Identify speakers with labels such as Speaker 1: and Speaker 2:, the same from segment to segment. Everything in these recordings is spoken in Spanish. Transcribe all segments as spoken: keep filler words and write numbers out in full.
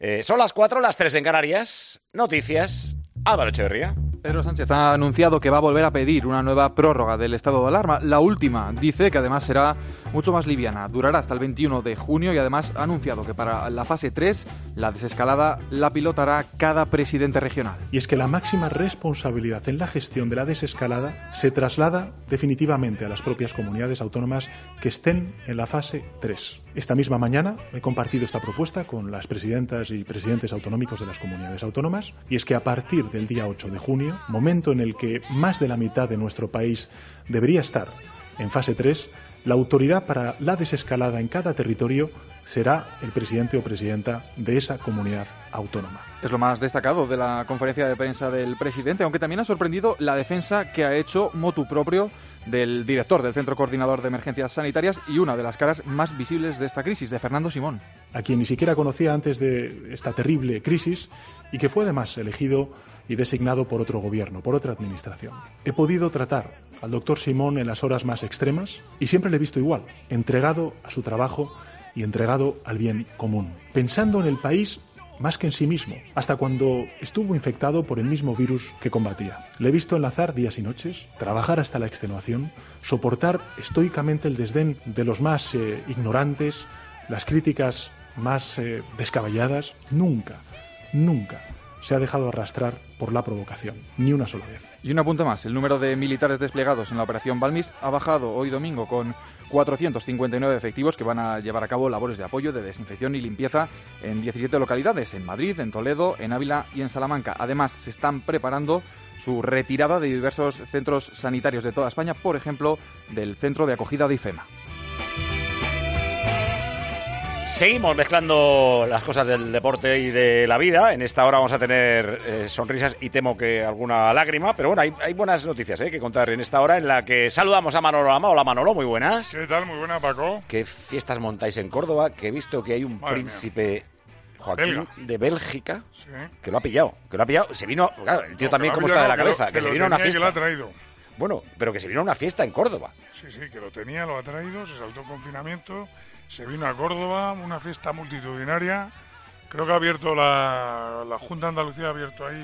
Speaker 1: Eh, son las cuatro, las tres en Canarias. Noticias. Álvaro Echeverría.
Speaker 2: Pedro Sánchez ha anunciado que va a volver a pedir una nueva prórroga del estado de alarma. La última, dice que además será mucho más liviana. Durará hasta el veintiuno de junio y además ha anunciado que para la fase tres, la desescalada la pilotará cada presidente regional.
Speaker 3: Y es que la máxima responsabilidad en la gestión de la desescalada se traslada definitivamente a las propias comunidades autónomas que estén en la fase tres. Esta misma mañana he compartido esta propuesta con las presidentas y presidentes autonómicos de las comunidades autónomas y es que a partir del día ocho de junio, momento en el que más de la mitad de nuestro país debería estar en fase tres, la autoridad para la desescalada en cada territorio será el presidente o presidenta de esa comunidad autónoma.
Speaker 2: Es lo más destacado de la conferencia de prensa del presidente, aunque también ha sorprendido la defensa que ha hecho motu propio del director del Centro Coordinador de Emergencias Sanitarias y una de las caras más visibles de esta crisis, de Fernando Simón.
Speaker 3: A quien ni siquiera conocía antes de esta terrible crisis y que fue además elegido y designado por otro gobierno, por otra administración. He podido tratar al doctor Simón en las horas más extremas y siempre le he visto igual, entregado a su trabajo y entregado al bien común, pensando en el país más que en sí mismo, hasta cuando estuvo infectado por el mismo virus que combatía. Le he visto enlazar días y noches, trabajar hasta la extenuación, soportar estoicamente el desdén de los más eh, ignorantes, las críticas más eh, descabelladas. Nunca, nunca se ha dejado arrastrar por la provocación, ni una sola vez.
Speaker 2: Y un apunte más, el número de militares desplegados en la operación Balmis ha bajado hoy domingo con cuatrocientos cincuenta y nueve efectivos que van a llevar a cabo labores de apoyo, de desinfección y limpieza en diecisiete localidades, en Madrid, en Toledo, en Ávila y en Salamanca. Además, se están preparando su retirada de diversos centros sanitarios de toda España, por ejemplo, del centro de acogida de IFEMA.
Speaker 1: Seguimos mezclando las cosas del deporte y de la vida. En esta hora vamos a tener eh, sonrisas y temo que alguna lágrima. Pero bueno, hay, hay buenas noticias eh, que contar en esta hora en la que saludamos a Manolo Lama. Hola Manolo, muy buenas.
Speaker 4: ¿Qué tal? Muy buena, Paco.
Speaker 1: ¿Qué fiestas montáis en Córdoba? Que he visto que hay un Madre príncipe mía. Joaquín Belga. de Bélgica sí. que lo ha pillado. Que lo ha pillado. Se vino, claro, el tío no, también cómo está de la cabeza. Que, que, que se vino a una fiesta.
Speaker 4: Que lo ha traído.
Speaker 1: Bueno, pero que se vino a una fiesta en Córdoba.
Speaker 4: Sí, sí, que lo tenía, lo ha traído, se saltó el confinamiento. Se vino a Córdoba, una fiesta multitudinaria. Creo que ha abierto la, la Junta de Andalucía, ha abierto ahí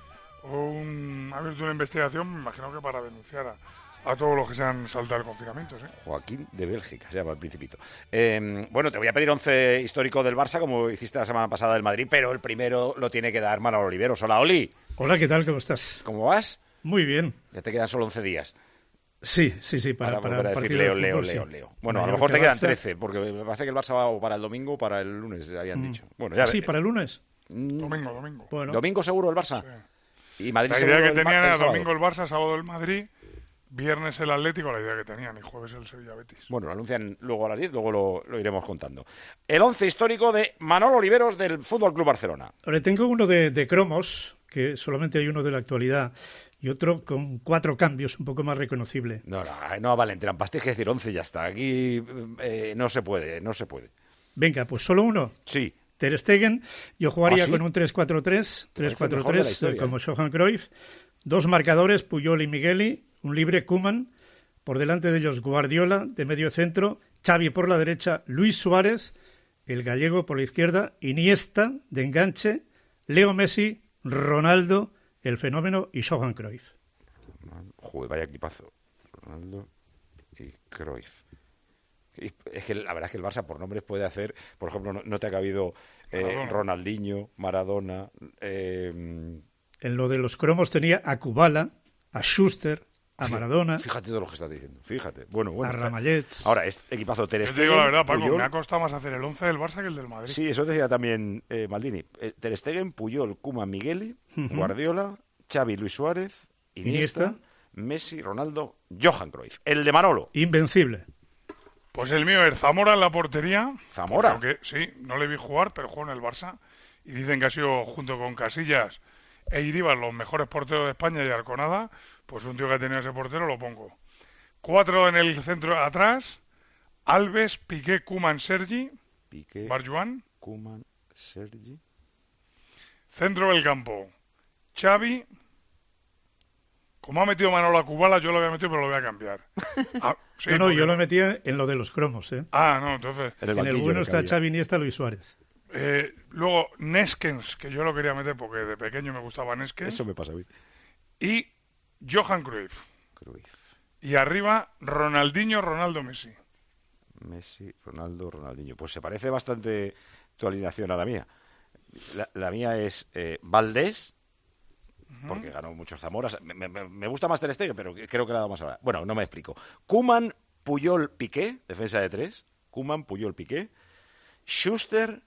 Speaker 4: un, ha abierto una investigación, me imagino que para denunciar a, a todos los que se han saltado el confinamiento. ¿sí?
Speaker 1: Joaquín de Bélgica, se llama el Principito. Eh, bueno, te voy a pedir once histórico del Barça, como hiciste la semana pasada del Madrid, pero el primero lo tiene que dar Manolo Oliveros. Hola, Oli.
Speaker 5: Hola, ¿qué tal? ¿Cómo estás?
Speaker 1: ¿Cómo vas?
Speaker 5: Muy bien.
Speaker 1: Ya te quedan solo once días.
Speaker 5: Sí, sí, sí, para,
Speaker 1: para,
Speaker 5: para
Speaker 1: para decir Leo, Leo, Leo, Leo. Bueno, Mallorca, a lo mejor te quedan trece, porque me parece que el Barça va o para el domingo o para el lunes, habían mm. dicho. Bueno, ya
Speaker 5: sí, para el lunes.
Speaker 4: Domingo, domingo.
Speaker 1: Bueno. ¿Domingo seguro el Barça?
Speaker 4: Sí.
Speaker 1: Y Madrid
Speaker 4: la
Speaker 1: seguro
Speaker 4: idea que
Speaker 1: el,
Speaker 4: tenían
Speaker 1: el
Speaker 4: era
Speaker 1: sábado.
Speaker 4: domingo el Barça, sábado el Madrid, viernes el Atlético, la idea que tenían, y jueves el Sevilla Betis.
Speaker 1: Bueno, lo anuncian luego a las diez, luego lo, lo iremos contando. El once histórico de Manolo Oliveros del F C Barcelona.
Speaker 5: Ahora tengo uno de, de cromos, que solamente hay uno de la actualidad, y otro con cuatro cambios, un poco más reconocible.
Speaker 1: No, no, no vale, entre tienes que decir once y ya está. Aquí eh, no se puede, no se puede.
Speaker 5: Venga, pues solo uno.
Speaker 1: Sí.
Speaker 5: Ter Stegen, yo jugaría
Speaker 1: ¿Ah, sí?
Speaker 5: con un tres cuatro tres, tres cuatro tres, como Johan Cruyff. Dos marcadores, Puyol y Migueli, un libre Koeman, por delante de ellos Guardiola, de medio centro, Xavi por la derecha, Luis Suárez, el gallego por la izquierda, Iniesta, de enganche, Leo Messi, Ronaldo, el fenómeno y Johan Cruyff.
Speaker 1: Joder, vaya equipazo. Ronaldo y Cruyff. Y es que la verdad es que el Barça por nombres puede hacer, por ejemplo, no, no te ha cabido eh, Ronaldinho, Maradona. Eh...
Speaker 5: En lo de los cromos tenía a Kubala, a Schuster, a Maradona.
Speaker 1: Fíjate todo lo que estás diciendo, fíjate. Bueno, bueno.
Speaker 5: A Ramallets.
Speaker 1: Ahora, este equipazo Ter Stegen.
Speaker 4: Yo te digo la verdad, Paco,
Speaker 1: Puyol...
Speaker 4: me ha costado más hacer el once del Barça que el del Madrid.
Speaker 1: Sí, eso decía también eh, Maldini. Eh, Ter Stegen, Puyol, Koeman, Migueli, uh-huh. Guardiola, Xavi, Luis Suárez, Iniesta, Iniesta, Messi, Ronaldo, Johan Cruyff. El de Manolo.
Speaker 5: Invencible.
Speaker 4: Pues el mío es Zamora en la portería.
Speaker 1: ¿Zamora?
Speaker 4: Aunque sí, no le vi jugar, pero jugó en el Barça. Y dicen que ha sido, junto con Casillas e Iribar, los mejores porteros de España y Arconada. Pues un tío que ha tenido ese portero lo pongo. Cuatro en el centro atrás. Alves, Piqué, Koeman, Sergi.
Speaker 1: Piqué,
Speaker 4: Barjuan.
Speaker 1: Koeman, Sergi.
Speaker 4: Centro del campo. Xavi. Como ha metido Manolo a Kubala, yo lo había metido, pero lo voy a cambiar.
Speaker 5: Ah, sí, no, no, yo lo metía en lo de los cromos, ¿eh?
Speaker 4: Ah, no, entonces...
Speaker 5: En el, en el bueno está Xavi, Iniesta, Luis Suárez.
Speaker 4: Eh, luego, Neskens, que yo lo quería meter porque de pequeño me gustaba Neskens.
Speaker 1: Eso me pasa a mí.
Speaker 4: Y Johan Cruyff.
Speaker 1: Cruyff.
Speaker 4: Y arriba, Ronaldinho, Ronaldo, Messi.
Speaker 1: Messi, Ronaldo, Ronaldinho. Pues se parece bastante tu alineación a la mía. La, la mía es eh, Valdés, uh-huh. porque ganó muchos Zamoras. Me, me, me gusta más Ter Stegen, pero creo que le ha dado más ahora. Bueno, no me explico. Koeman, Puyol, Piqué, defensa de tres. Koeman, Puyol, Piqué. Schuster,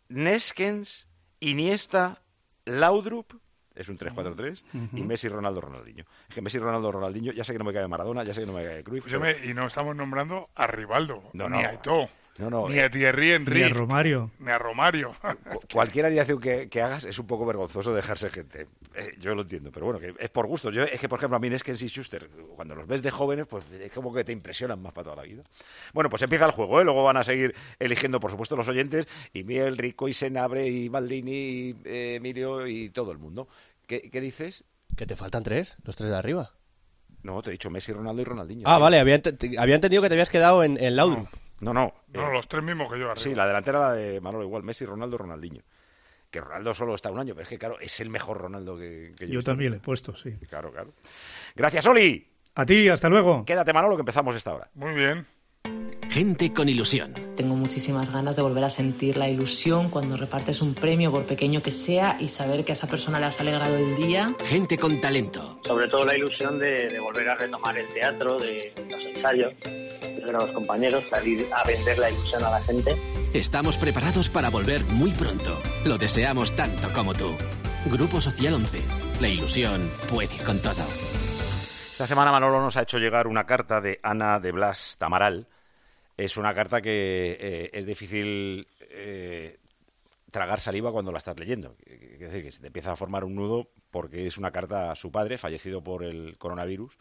Speaker 1: Neskens, Iniesta, Laudrup. Es un tres cuatro tres. Uh-huh. Y Messi, Ronaldo, Ronaldinho. Es que Messi, Ronaldo, Ronaldinho, ya sé que no me cae Maradona, ya sé que no me cae Cruyff.
Speaker 4: Pues pero... me, y no estamos nombrando a Rivaldo,
Speaker 1: no,
Speaker 4: ni
Speaker 1: no.
Speaker 4: a Eto'o,
Speaker 1: no, no,
Speaker 4: ni a Thierry Henry,
Speaker 5: ni a Romario.
Speaker 4: Ni a Romario.
Speaker 1: Cu- cualquier alineación que, que hagas es un poco vergonzoso dejarse gente. Eh, yo lo entiendo, pero bueno, que es por gusto. Yo, es que, por ejemplo, a mí Neskens y Schuster, cuando los ves de jóvenes, pues es como que te impresionan más para toda la vida. Bueno, pues empieza el juego, ¿eh? Luego van a seguir eligiendo, por supuesto, los oyentes, y Miel, Rico, y Senabre, y Baldini, y eh, Emilio, y todo el mundo. ¿Qué, qué dices?
Speaker 6: Que te faltan tres, los tres de arriba.
Speaker 1: No, te he dicho Messi, Ronaldo y Ronaldinho.
Speaker 6: Ah, vale, había, ent- había entendido que te habías quedado en, en Laudrup.
Speaker 1: No, no.
Speaker 4: No,
Speaker 1: eh,
Speaker 4: no los tres mismos que yo arriba.
Speaker 1: Sí, la delantera la de Manolo igual, Messi, Ronaldo, Ronaldinho. Que Ronaldo solo está un año, pero es que, claro, es el mejor Ronaldo que, que yo
Speaker 5: Yo
Speaker 1: he visto.
Speaker 5: también le he puesto, sí.
Speaker 1: Claro, claro. Gracias, Oli.
Speaker 5: A ti, hasta luego.
Speaker 1: Quédate, Manolo, que empezamos esta hora.
Speaker 4: Muy bien.
Speaker 7: Gente con ilusión.
Speaker 8: Tengo muchísimas ganas de volver a sentir la ilusión cuando repartes un premio, por pequeño que sea, y saber que a esa persona le has alegrado el día.
Speaker 7: Gente con talento.
Speaker 9: Sobre todo la ilusión de, de volver a retomar el teatro, de los ensayos, de ver a los compañeros, salir a vender la ilusión a la gente.
Speaker 7: Estamos preparados para volver muy pronto. Lo deseamos tanto como tú. Grupo Social once. La ilusión puede con todo.
Speaker 1: Esta semana Manolo nos ha hecho llegar una carta de Ana de Blas Tamaral. Es una carta que eh, es difícil eh, tragar saliva cuando la estás leyendo. Es decir, que se te empieza a formar un nudo porque es una carta a su padre, fallecido por el coronavirus,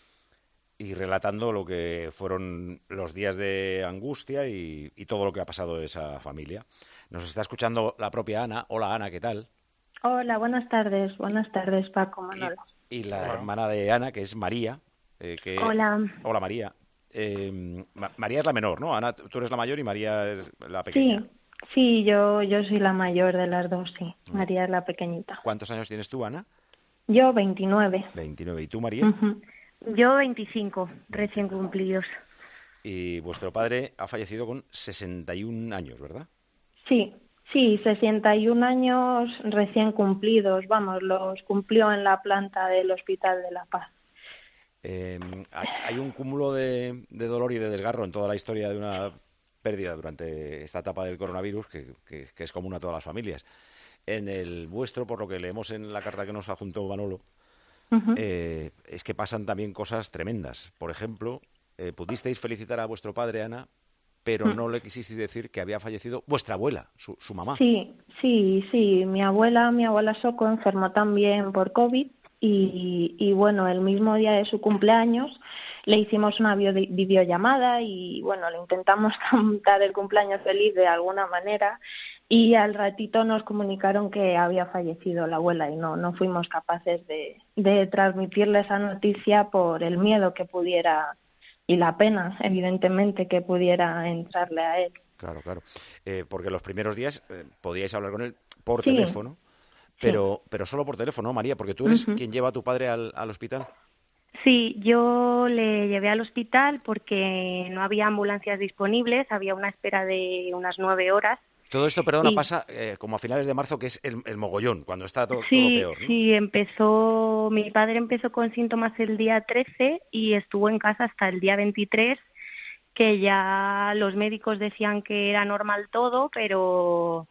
Speaker 1: y relatando lo que fueron los días de angustia y, y todo lo que ha pasado de esa familia. Nos está escuchando la propia Ana. Hola, Ana, ¿qué tal?
Speaker 10: Hola, buenas tardes. Buenas tardes, Paco, Manolo.
Speaker 1: Y, y la Hola. hermana de Ana, que es María. Eh, que...
Speaker 10: Hola.
Speaker 1: Hola, María. Eh, María es la menor, ¿no? Ana, tú eres la mayor y María es la pequeña.
Speaker 10: Sí, sí, yo, yo soy la mayor de las dos, sí. María es la pequeñita.
Speaker 1: ¿Cuántos años tienes tú, Ana?
Speaker 10: Yo, veintinueve.
Speaker 1: veintinueve. ¿Y tú, María?
Speaker 10: Uh-huh. Yo, veinticinco, recién cumplidos.
Speaker 1: Y vuestro padre ha fallecido con sesenta y un años, ¿verdad?
Speaker 10: Sí, sí, sesenta y un años recién cumplidos. Vamos, los cumplió en la planta del Hospital de La Paz.
Speaker 1: Eh, hay un cúmulo de, de dolor y de desgarro en toda la historia de una pérdida durante esta etapa del coronavirus que, que, que es común a todas las familias. En el vuestro, por lo que leemos en la carta que nos adjuntó Manolo, uh-huh. eh, es que pasan también cosas tremendas. Por ejemplo, eh, pudisteis felicitar a vuestro padre, Ana, pero uh-huh. no le quisisteis decir que había fallecido vuestra abuela, su, su mamá.
Speaker 10: Sí, sí, sí. Mi abuela, mi abuela Soco enfermó también por COVID. Y, y bueno, el mismo día de su cumpleaños le hicimos una video, videollamada y bueno, le intentamos cantar el cumpleaños feliz de alguna manera y al ratito nos comunicaron que había fallecido la abuela y no, no fuimos capaces de, de transmitirle esa noticia por el miedo que pudiera y la pena, evidentemente, que pudiera entrarle a él.
Speaker 1: Claro, claro. Eh, porque los primeros días eh, podíais hablar con él por
Speaker 10: sí.
Speaker 1: teléfono. Pero,
Speaker 10: sí.
Speaker 1: pero solo por teléfono, María, porque tú eres
Speaker 10: uh-huh.
Speaker 1: quien lleva a tu padre al, al hospital.
Speaker 10: Sí, yo le llevé al hospital porque no había ambulancias disponibles, había una espera de unas nueve horas.
Speaker 1: Todo esto, perdona,
Speaker 10: y...
Speaker 1: pasa eh, como a finales de marzo, que es el, el mogollón, cuando está todo,
Speaker 10: sí,
Speaker 1: todo peor, ¿no?
Speaker 10: Sí, empezó, mi padre empezó con síntomas el día trece y estuvo en casa hasta el día veintitrés, que ya los médicos decían que era normal todo, pero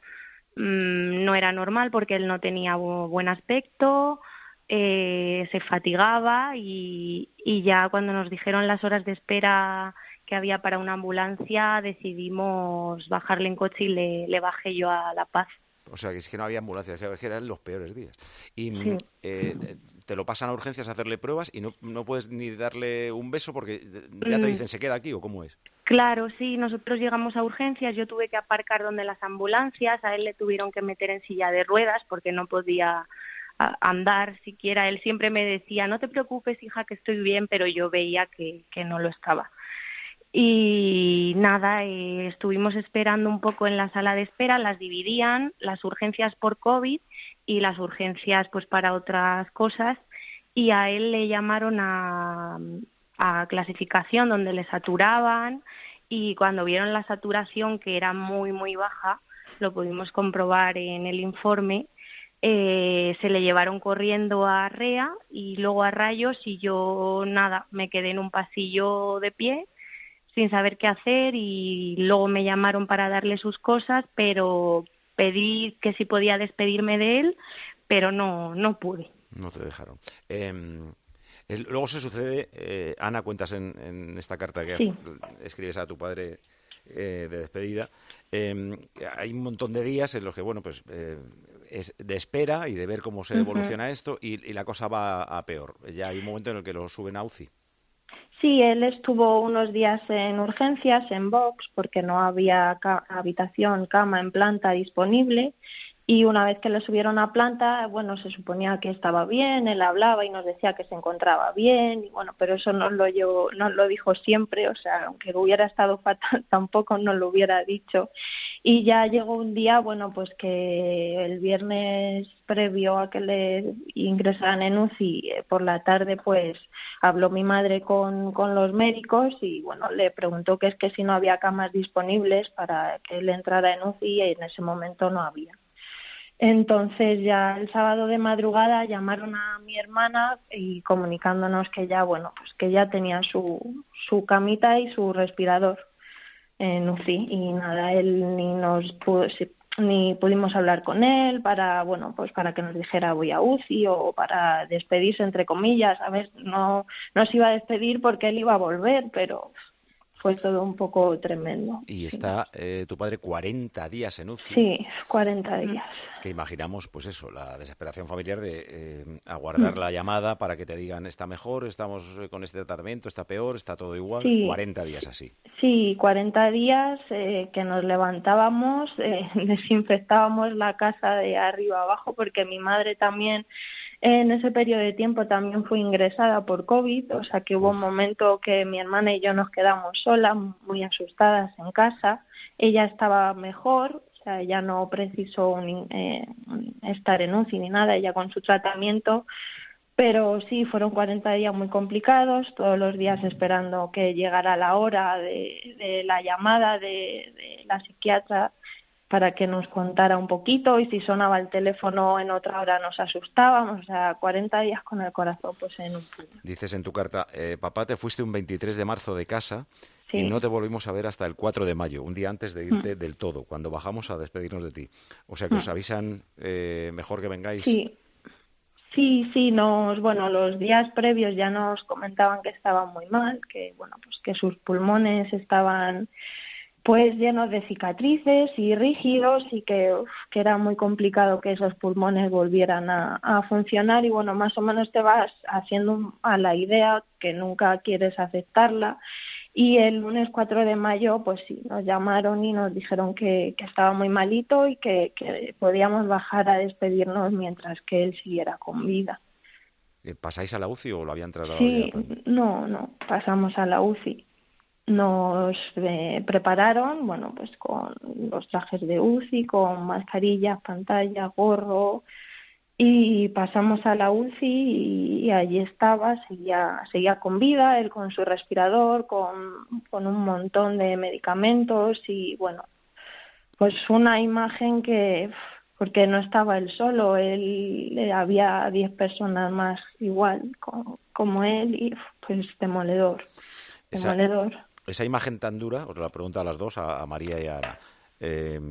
Speaker 10: no era normal porque él no tenía buen aspecto, eh, se fatigaba y, y ya cuando nos dijeron las horas de espera que había para una ambulancia decidimos bajarle en coche y le, le bajé yo a La Paz.
Speaker 1: O sea, que es que no había ambulancias, que eran los peores días. Y
Speaker 10: sí.
Speaker 1: eh, te lo pasan a urgencias a hacerle pruebas y no, no puedes ni darle un beso porque ya te dicen, ¿se queda aquí o cómo es?
Speaker 10: Claro, sí, nosotros llegamos a urgencias, yo tuve que aparcar donde las ambulancias, a él le tuvieron que meter en silla de ruedas porque no podía andar siquiera. Él siempre me decía, no te preocupes, hija, que estoy bien, pero yo veía que, que no lo estaba.
Speaker 11: Y nada, eh, estuvimos esperando un poco en la sala de espera, las dividían, las urgencias por COVID y las urgencias pues para otras cosas, y a él le llamaron a, a clasificación donde le saturaban, y cuando vieron la saturación, que era muy muy baja, lo pudimos comprobar en el informe, eh, se le llevaron corriendo a R E A y luego a rayos, y yo nada, me quedé en un pasillo de pie sin saber qué hacer, y luego me llamaron para darle sus cosas, pero pedí que si podía despedirme de él, pero no no pude.
Speaker 1: No te dejaron. Eh, el, luego se sucede, eh, Ana, cuentas en, en esta carta que
Speaker 11: Sí.
Speaker 1: escribes a tu padre eh, de despedida, eh, hay un montón de días en los que, bueno, pues eh, es de espera y de ver cómo se evoluciona uh-huh. esto, y, y la cosa va a, a peor. Ya hay un momento en el que lo suben a U C I.
Speaker 10: Sí, él estuvo unos días en urgencias, en box, porque no había ca- habitación, cama en planta disponible, y una vez que le subieron a planta, bueno, se suponía que estaba bien, él hablaba y nos decía que se encontraba bien, y bueno, pero eso no lo yo, no lo dijo siempre, o sea, aunque hubiera estado fatal, tampoco nos lo hubiera dicho. Y ya llegó un día, bueno, pues que el viernes previo a que le ingresaran en U C I, por la tarde, pues habló mi madre con, con los médicos y, bueno, le preguntó que es que si no había camas disponibles para que él entrara en U C I, y en ese momento no había. Entonces ya el sábado de madrugada llamaron a mi hermana y comunicándonos que ya, bueno, pues que ya tenía su, su camita y su respirador en U C I, y nada, él ni nos pudo, ni pudimos hablar con él para, bueno, pues para que nos dijera voy a U C I o para despedirse, entre comillas. A ver, no, no se iba a despedir porque él iba a volver, pero fue todo un poco tremendo.
Speaker 1: Y está eh, tu padre cuarenta días en U C I.
Speaker 10: Sí, cuarenta días.
Speaker 1: Que imaginamos, pues eso, la desesperación familiar de eh, aguardar mm. la llamada para que te digan está mejor, estamos con este tratamiento, está peor, está todo igual. Sí. cuarenta días así.
Speaker 10: Sí, cuarenta días eh, que nos levantábamos, eh, desinfectábamos la casa de arriba abajo, porque mi madre también en ese periodo de tiempo también fue ingresada por COVID, o sea que hubo un momento que mi hermana y yo nos quedamos solas, muy asustadas en casa. Ella estaba mejor, o sea, ella no precisó un, eh, estar en U C I ni nada, ella con su tratamiento, pero sí, fueron cuarenta días muy complicados, todos los días esperando que llegara la hora de, de la llamada de, de la psiquiatra para que nos contara un poquito, y si sonaba el teléfono en otra hora nos asustábamos, o sea, cuarenta días con el corazón pues en un puño.
Speaker 1: Dices en tu carta, eh, papá, te fuiste un veintitrés de marzo de casa
Speaker 10: sí.
Speaker 1: y no te volvimos a ver hasta el cuatro de mayo, un día antes de irte mm. del todo, cuando bajamos a despedirnos de ti. O sea que mm. os avisan eh, mejor que vengáis.
Speaker 10: Sí, sí, sí, nos, bueno, los días previos ya nos comentaban que estaba muy mal, que bueno, pues que sus pulmones estaban pues llenos de cicatrices y rígidos, y que, uf, que era muy complicado que esos pulmones volvieran a, a funcionar, y bueno, más o menos te vas haciendo a la idea que nunca quieres aceptarla. Y el lunes cuatro de mayo, pues sí, nos llamaron y nos dijeron que, que estaba muy malito y que, que podíamos bajar a despedirnos mientras que él siguiera con vida.
Speaker 1: ¿Pasáis a la U C I o lo habían trasladado?
Speaker 10: Sí, ya? no, no, pasamos a la U C I. Nos eh, prepararon, bueno, pues con los trajes de U C I, con mascarillas, pantalla, gorro, y pasamos a la U C I y allí estaba, seguía, seguía con vida, él con su respirador, con, con un montón de medicamentos, y bueno, pues una imagen que, porque no estaba él solo, él había diez personas más igual como, como él, y pues demoledor, demoledor.
Speaker 1: Esa... Esa imagen tan dura, os la pregunto a las dos, a, a María y a Ana, eh,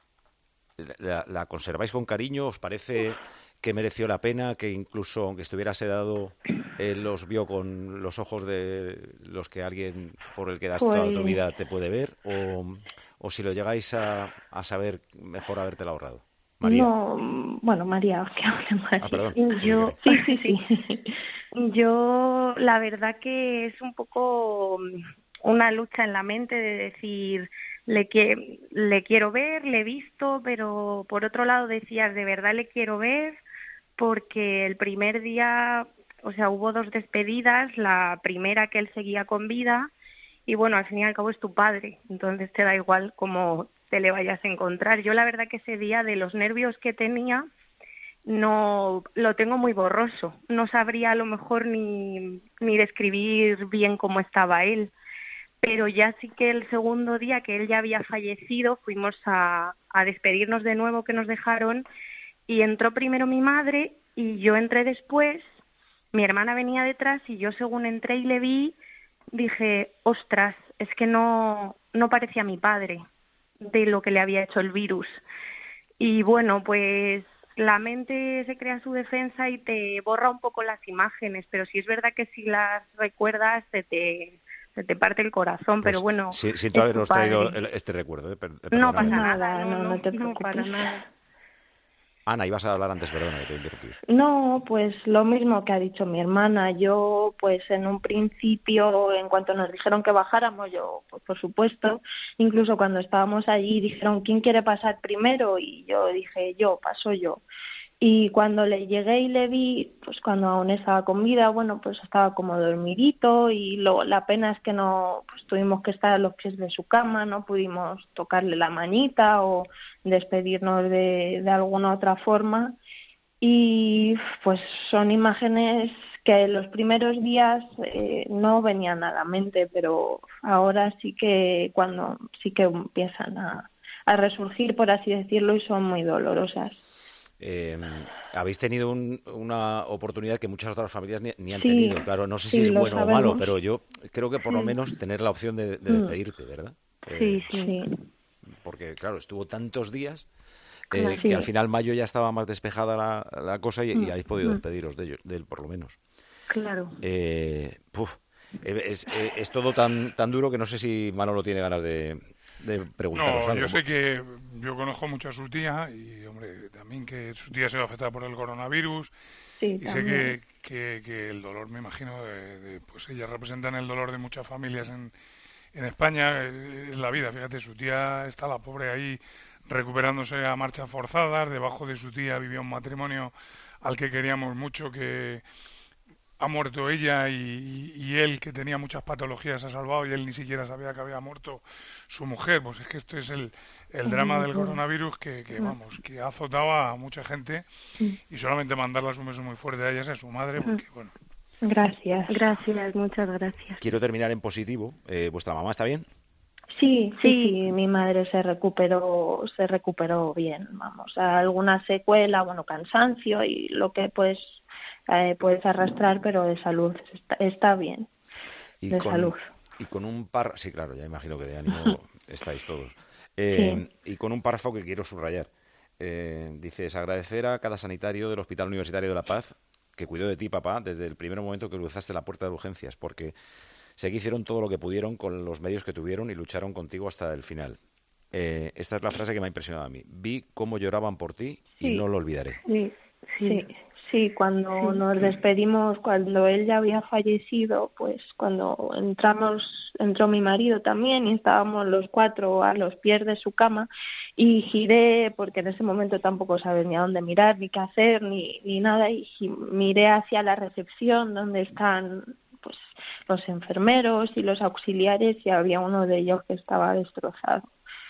Speaker 1: ¿la, ¿la conserváis con cariño? ¿Os parece que mereció la pena, que incluso aunque estuviera sedado, él los vio con los ojos de los que alguien por el que das pues... toda tu vida te puede ver? ¿O, o si lo llegáis a, a saber, mejor habértelo ahorrado? María.
Speaker 10: No, bueno, María, que hable María.
Speaker 1: Ah, perdón.
Speaker 10: Yo, sí, sí, sí. Yo, la verdad que es un poco una lucha en la mente de decir, le, que, le quiero ver, le he visto, pero por otro lado decías, de verdad le quiero ver, porque el primer día, o sea, hubo dos despedidas, la primera que él seguía con vida
Speaker 11: y bueno, al fin y al cabo es tu padre, entonces te da igual cómo te le vayas a encontrar. Yo la verdad que ese día, de los nervios que tenía, no lo tengo muy borroso, no sabría a lo mejor ni, ni describir bien cómo estaba él, pero ya sí que el segundo día que él ya había fallecido fuimos a, a despedirnos de nuevo, que nos dejaron, y entró primero mi madre y yo entré después, mi hermana venía detrás y yo según entré y le vi, dije, ostras, es que no, no parecía mi padre de lo que le había hecho el virus. Y bueno, pues la mente se crea su defensa y te borra un poco las imágenes, pero sí es verdad que si las recuerdas se te, se te parte el corazón,
Speaker 1: pues
Speaker 11: pero bueno...
Speaker 1: Sí, siento haberos traído el, este recuerdo. Eh, per,
Speaker 11: no pasa nada, no, no, no te preocupes. No para nada.
Speaker 1: Ana, ibas a hablar antes, perdona, que te interrumpí.
Speaker 10: No, pues lo mismo que ha dicho mi hermana. Yo, pues en un principio, en cuanto nos dijeron que bajáramos, yo, pues por supuesto, incluso cuando estábamos allí, dijeron, ¿quién quiere pasar primero? Y yo dije, yo, paso yo. Y cuando le llegué y le vi, pues cuando aún estaba con vida, bueno, pues estaba como dormidito y lo, la pena es que no, pues tuvimos que estar a los pies de su cama, no pudimos tocarle la manita o despedirnos de, de alguna otra forma. Y pues son imágenes que en los primeros días eh, no venían a la mente, pero ahora sí que cuando sí que empiezan a, a resurgir, por así decirlo, y son muy dolorosas.
Speaker 1: Eh, habéis tenido un, una oportunidad que muchas otras familias ni, ni han
Speaker 10: sí,
Speaker 1: tenido. Claro, no sé si
Speaker 10: sí,
Speaker 1: es bueno
Speaker 10: sabemos.
Speaker 1: o malo, pero yo creo que por
Speaker 10: sí.
Speaker 1: lo menos tener la opción de, de despedirte, ¿verdad?
Speaker 11: Sí,
Speaker 1: eh,
Speaker 11: sí.
Speaker 1: Porque, claro, estuvo tantos días eh,
Speaker 10: Claro,
Speaker 1: que
Speaker 10: sí.
Speaker 1: al final mayo ya estaba más despejada la, la cosa y, y
Speaker 10: Mm,
Speaker 1: habéis podido
Speaker 10: mm.
Speaker 1: despediros de, ello, de él, por lo menos.
Speaker 11: Claro.
Speaker 1: Eh, puf, eh, es, eh, es todo tan, tan duro que no sé si Manolo tiene ganas de... de preguntaros
Speaker 4: no,
Speaker 1: algo.
Speaker 4: yo sé que yo conozco mucho a su tía y, hombre, también que su tía se va a afectar por el coronavirus
Speaker 10: Sí,
Speaker 4: y sé que, que, que el dolor, me imagino, de, de, pues ellas representan el dolor de muchas familias en, en España, eh, en la vida. Fíjate, su tía está, la pobre, ahí recuperándose a marchas forzadas. Debajo de su tía vivía un matrimonio al que queríamos mucho, que ha muerto ella y, y él, que tenía muchas patologías, ha salvado, y él ni siquiera sabía que había muerto su mujer. Pues es que esto es el, el drama del coronavirus que, que, vamos, que ha azotado a mucha gente, y solamente mandarles un beso muy fuerte a ellas y a su madre, porque, bueno...
Speaker 10: Gracias.
Speaker 11: Gracias, muchas gracias.
Speaker 1: Quiero terminar en positivo. Eh, ¿Vuestra mamá está bien?
Speaker 10: Sí, sí, sí, mi madre se recuperó, se recuperó bien, vamos, alguna secuela, bueno, cansancio y lo que pues eh, puedes arrastrar, pero de salud está, está bien,
Speaker 1: y
Speaker 10: de
Speaker 1: con,
Speaker 10: salud.
Speaker 1: Y con un par, sí, claro, ya imagino que de ánimo estáis todos. Eh, sí. Y con un párrafo que quiero subrayar. Eh, dices, agradecer a cada sanitario del Hospital Universitario de La Paz que cuidó de ti, papá, desde el primer momento que cruzaste la puerta de urgencias, porque sé que hicieron todo lo que pudieron con los medios que tuvieron y lucharon contigo hasta el final. Eh, esta es la frase que me ha impresionado a mí. Vi cómo lloraban por ti y sí. no lo olvidaré.
Speaker 10: Sí, sí, sí. Cuando sí. nos despedimos, cuando él ya había fallecido, pues cuando entramos, entró mi marido también y estábamos los cuatro a los pies de su cama y giré, porque en ese momento tampoco sabes ni a dónde mirar, ni qué hacer, ni, ni nada, y miré hacia la recepción donde están pues los enfermeros y los auxiliares, y había uno de ellos que estaba destrozado.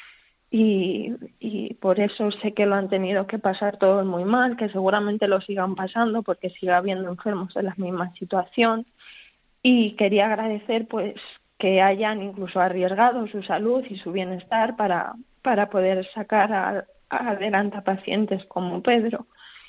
Speaker 10: Y, y por eso sé que lo han tenido que pasar todos muy mal, que seguramente lo sigan pasando porque sigue habiendo enfermos en la misma situación. Y quería agradecer pues que hayan incluso arriesgado su salud y su bienestar para, para poder sacar a, a adelante a pacientes como Pedro.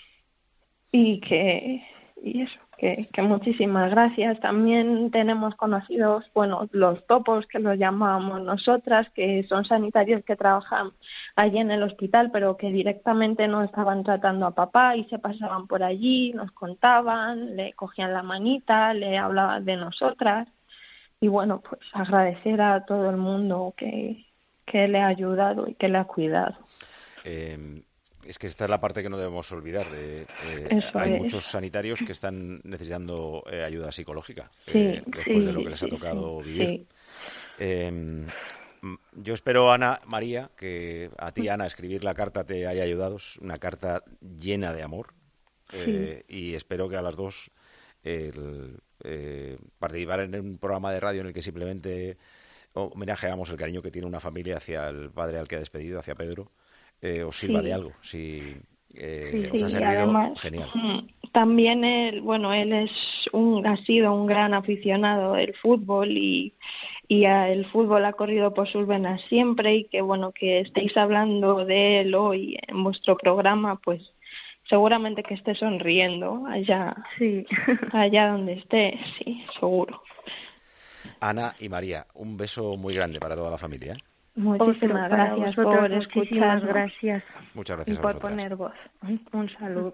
Speaker 10: Y que y eso, que, que muchísimas gracias. También tenemos conocidos, bueno, los topos, que los llamábamos nosotras, que son sanitarios que trabajan allí en el hospital, pero que directamente no estaban tratando a papá y se pasaban por allí, nos contaban, le cogían la manita, le hablaban de nosotras. Y bueno, pues agradecer a todo el mundo que, que le ha ayudado y que le ha cuidado.
Speaker 1: Eh... Es que esta es la parte que no debemos olvidar. De, eh, hay es. muchos sanitarios que están necesitando eh, ayuda psicológica
Speaker 10: sí,
Speaker 1: eh, después
Speaker 10: sí,
Speaker 1: de lo que les
Speaker 10: sí,
Speaker 1: ha tocado
Speaker 10: sí,
Speaker 1: vivir.
Speaker 10: Sí.
Speaker 1: Eh, yo espero, Ana María, que a ti, Ana, escribir la carta te haya ayudado. Es una carta llena de amor. Eh, sí. Y espero que a las dos el, eh, participar en un programa de radio en el que simplemente homenajeamos el cariño que tiene una familia hacia el padre al que ha despedido, hacia Pedro, eh, os sirva
Speaker 10: Sí.
Speaker 1: de algo. Si eh,
Speaker 10: Sí,
Speaker 1: os ha
Speaker 10: sí,
Speaker 1: servido,
Speaker 10: además,
Speaker 1: genial.
Speaker 10: También él, bueno, él es un, ha sido un gran aficionado del fútbol y, y a- el fútbol ha corrido por sus venas siempre, y que bueno, que estéis hablando de él hoy en vuestro programa, pues seguramente que esté sonriendo allá,
Speaker 11: Sí.
Speaker 10: allá donde esté, sí, seguro.
Speaker 1: Ana y María, un beso muy grande para toda la familia. ¿eh?
Speaker 10: Muchísimas
Speaker 11: Otro para
Speaker 10: gracias
Speaker 11: vosotros,
Speaker 10: por
Speaker 11: muchísimas
Speaker 10: escucharnos
Speaker 11: gracias.
Speaker 1: Muchas
Speaker 10: y
Speaker 1: gracias a
Speaker 10: por
Speaker 1: vosotras.
Speaker 10: poner voz. Un, un saludo.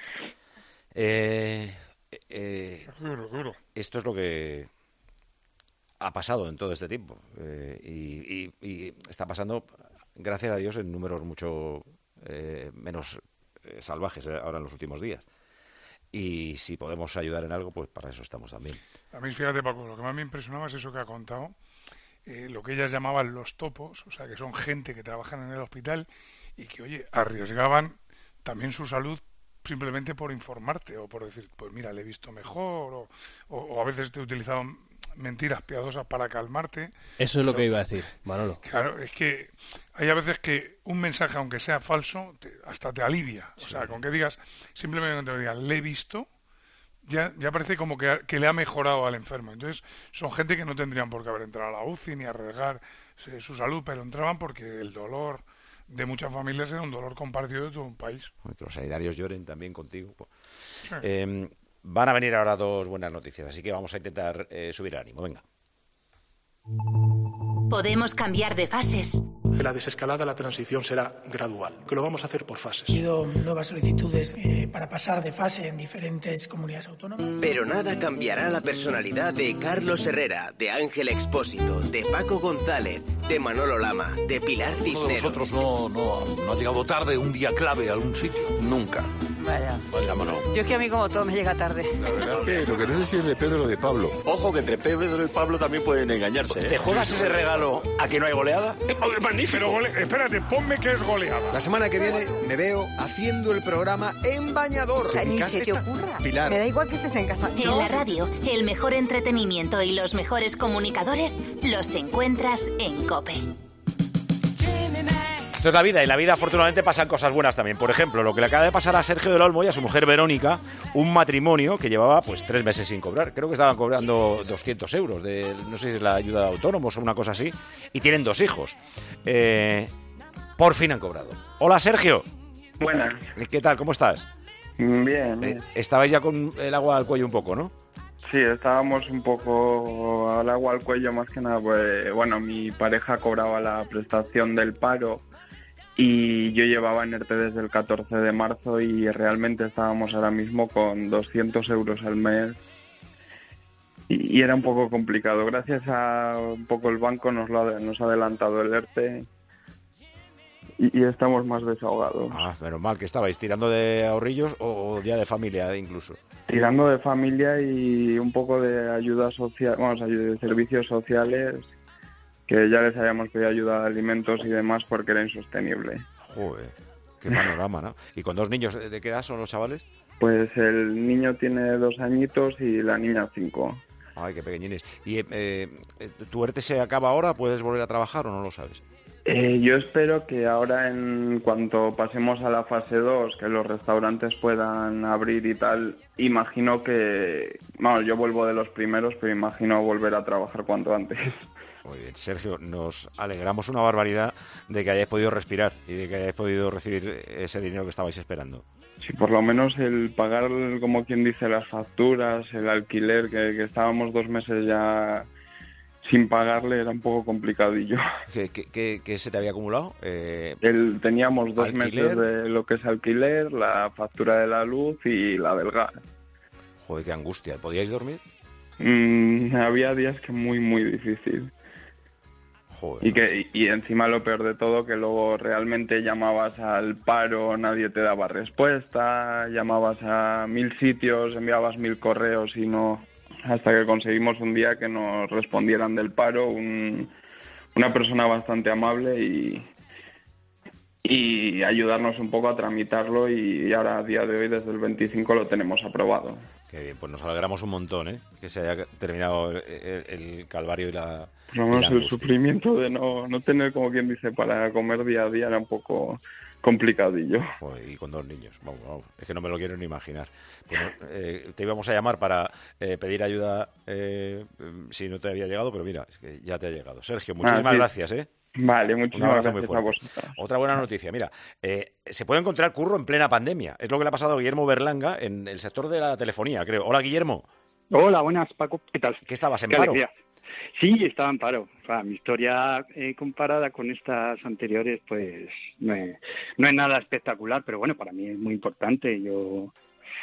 Speaker 1: Eh, eh,
Speaker 4: Duro, duro.
Speaker 1: esto es lo que ha pasado en todo este tiempo eh, y, y- y está pasando, gracias a Dios, en números mucho eh, menos eh, salvajes eh, ahora en los últimos días. Y si podemos ayudar en algo, pues para eso estamos también.
Speaker 4: A mí, fíjate, Paco, lo que más me impresionaba es eso que ha contado, eh, lo que ellas llamaban los topos, o sea, que son gente que trabajan en el hospital y que, oye, arriesgaban también su salud simplemente por informarte o por decir, pues mira, le he visto mejor, o, o, o a veces te utilizaban mentiras piadosas para calmarte.
Speaker 6: Eso es lo
Speaker 4: Pero,
Speaker 6: que iba a decir, Manolo.
Speaker 4: Claro, es que hay a veces que un mensaje, aunque sea falso, te- hasta te alivia. O sea, con que digas, simplemente que te digas, le he visto, ya, ya parece como que, ha- que le ha mejorado al enfermo. Entonces, son gente que no tendrían por qué haber entrado a la U C I ni arriesgar eh, su salud, pero entraban porque el dolor de muchas familias era un dolor compartido de todo un país.
Speaker 1: Que los sanitarios lloren también contigo.
Speaker 4: Sí.
Speaker 1: Eh, van a venir ahora dos buenas noticias, así que vamos a intentar eh, subir el ánimo. Venga.
Speaker 12: Podemos cambiar de fases.
Speaker 3: La desescalada, la transición será gradual, que lo vamos a hacer por fases.
Speaker 13: Ha habido nuevas solicitudes eh, para pasar de fase en diferentes comunidades autónomas.
Speaker 14: Pero nada cambiará la personalidad de Carlos Herrera, de Ángel Expósito, de Paco González, de Manolo Lama, de Pilar
Speaker 15: Uno de
Speaker 14: Cisneros.
Speaker 15: vosotros no, no, no ha llegado tarde un día clave a algún sitio.
Speaker 16: Nunca.
Speaker 17: Vaya.
Speaker 1: Vámonos.
Speaker 17: Yo es que a mí como todo me llega tarde.
Speaker 16: La verdad es que lo que no sé si es de Pedro o de Pablo. Ojo, que entre Pedro y Pablo también pueden engañarse. ¿eh?
Speaker 1: ¿Te juegas ese regalo a que no hay goleada?
Speaker 4: Magnífico, gole... espérate, ponme que es goleada.
Speaker 18: La semana que viene me veo haciendo el programa en bañador.
Speaker 17: O sea,
Speaker 18: En mi
Speaker 17: ni
Speaker 18: casa
Speaker 17: se te
Speaker 18: está
Speaker 17: ocurra.
Speaker 18: Pilar.
Speaker 17: Me da igual que estés en casa.
Speaker 12: En la radio, el mejor entretenimiento y los mejores comunicadores los encuentras en COPE.
Speaker 1: Esto es la vida, y en la vida afortunadamente pasan cosas buenas también. Por ejemplo, lo que le acaba de pasar a Sergio del Olmo y a su mujer Verónica, un matrimonio que llevaba pues tres meses sin cobrar. Creo que estaban cobrando doscientos euros de, no sé si es la ayuda de autónomos o una cosa así, y tienen dos hijos. Eh, por fin han cobrado. Hola, Sergio.
Speaker 19: Buenas.
Speaker 1: ¿Qué tal? ¿Cómo estás?
Speaker 19: Bien, bien.
Speaker 1: Eh, estabais ya con el agua al cuello un poco, ¿no?
Speaker 19: Sí, estábamos un poco al agua al cuello, más que nada, pues, bueno, mi pareja cobraba la prestación del paro y yo llevaba en ERTE desde el catorce de marzo y realmente estábamos ahora mismo con doscientos euros al mes y, y era un poco complicado. Gracias a un poco el banco nos, lo ha, nos ha adelantado el ERTE y, y estamos más desahogados.
Speaker 1: Ah, menos mal. ¿Que estabais tirando de ahorrillos o, o ya de familia incluso?
Speaker 19: Tirando de familia y un poco de ayuda social, vamos, de servicios sociales, que ya les habíamos pedido ayuda de alimentos y demás porque era insostenible.
Speaker 1: Joder, qué panorama, ¿no? ¿Y con dos niños de qué edad son los chavales?
Speaker 19: Pues el niño tiene dos añitos y la niña cinco.
Speaker 1: Ay, qué pequeñines. ¿Y eh, eh, tu ERTE se acaba ahora? ¿Puedes volver a trabajar o no lo sabes?
Speaker 19: Eh, yo espero que ahora, en cuanto pasemos a la fase dos, que los restaurantes puedan abrir y tal, imagino que... Vamos, yo vuelvo de los primeros, pero imagino volver a trabajar cuanto antes.
Speaker 1: Muy bien, Sergio, nos alegramos una barbaridad de que hayáis podido respirar y de que hayáis podido recibir ese dinero que estabais esperando.
Speaker 19: Sí, por lo menos el pagar, como quien dice, las facturas, el alquiler, que, que estábamos dos meses ya sin pagarle, era un poco complicadillo.
Speaker 1: ¿Qué, qué, qué, qué se te había acumulado? Eh,
Speaker 19: el, teníamos dos
Speaker 1: alquiler.
Speaker 19: meses de lo que es alquiler, la factura de la luz y la del gas.
Speaker 1: Joder, qué angustia. ¿Podíais dormir?
Speaker 19: Mm, había días que muy, muy difícil.
Speaker 1: Joder.
Speaker 19: Y, que, y encima lo peor de todo, que luego realmente llamabas al paro, nadie te daba respuesta, llamabas a mil sitios, enviabas mil correos y no... Hasta que conseguimos un día que nos respondieran del paro, un, una persona bastante amable y, y ayudarnos un poco a tramitarlo y ahora a día de hoy, desde el veinticinco, lo tenemos aprobado.
Speaker 1: Qué bien, pues nos alegramos un montón, ¿eh? Que se haya terminado el, el calvario y la...
Speaker 19: Por lo menos el sufrimiento de no, no tener, como quien dice, para comer día a día era un poco complicadillo.
Speaker 1: Joder, y con dos niños, vamos, vamos, es que no me lo quiero ni imaginar. Bueno, eh, te íbamos a llamar para eh, pedir ayuda eh, si no te había llegado, pero mira, es que ya te ha llegado. Sergio, muchísimas
Speaker 19: ah, sí.
Speaker 1: gracias, ¿eh?
Speaker 19: Vale, muchísimas gracias
Speaker 1: a vosotros. Otra buena noticia, mira, eh, se puede encontrar curro en plena pandemia. Es lo que le ha pasado a Guillermo Berlanga en el sector de la telefonía, creo. Hola, Guillermo.
Speaker 20: Hola, buenas, Paco. ¿Qué tal?
Speaker 1: ¿Qué estabas, en
Speaker 20: Qué
Speaker 1: paro?
Speaker 20: Alegría. Sí, estaba en paro. O sea, mi historia eh, comparada con estas anteriores, pues no es, no es nada espectacular, pero bueno, para mí es muy importante. Yo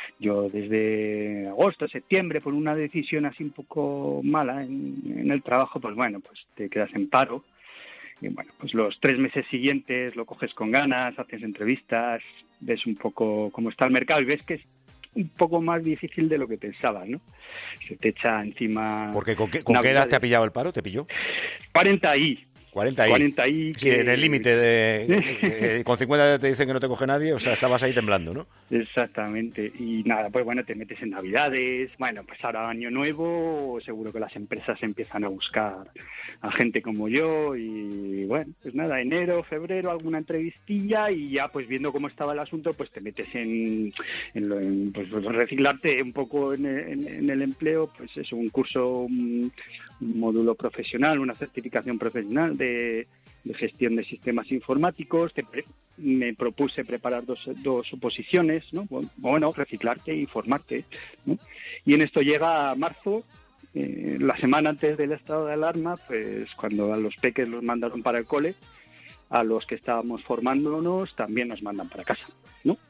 Speaker 20: yo desde agosto, septiembre, por una decisión así un poco mala en, en el trabajo, pues bueno, pues te quedas en paro. Y bueno, pues los tres meses siguientes lo coges con ganas, haces entrevistas, ves un poco cómo está el mercado y ves que es un poco más difícil de lo que pensabas, ¿no? Se te echa encima...
Speaker 1: Porque ¿con qué, con qué edad te ha pillado el paro? ¿Te pilló?
Speaker 20: cuarenta y.
Speaker 1: cuarenta y.
Speaker 20: cuarenta y.
Speaker 1: Sí,
Speaker 20: que...
Speaker 1: en el límite de... eh, con cincuenta te dicen que no te coge nadie, o sea, estabas ahí temblando, ¿no?
Speaker 20: Exactamente. Y nada, pues bueno, te metes en Navidades, bueno, pues ahora Año Nuevo, seguro que las empresas empiezan a buscar a gente como yo y bueno, pues nada, enero, febrero, alguna entrevistilla y ya pues viendo cómo estaba el asunto, pues te metes en, en, lo, en pues, pues reciclarte un poco en, en, en el empleo, pues es un curso, un, un módulo profesional, una certificación profesional de, de gestión de sistemas informáticos, que pre, me propuse preparar dos, dos oposiciones, ¿no? Bueno, reciclarte y formarte, ¿no? Y en esto llega marzo. Eh, la semana antes del estado de alarma, pues cuando a los peques los mandaron para el cole, a los que estábamos formándonos también nos mandan para casa, ¿no?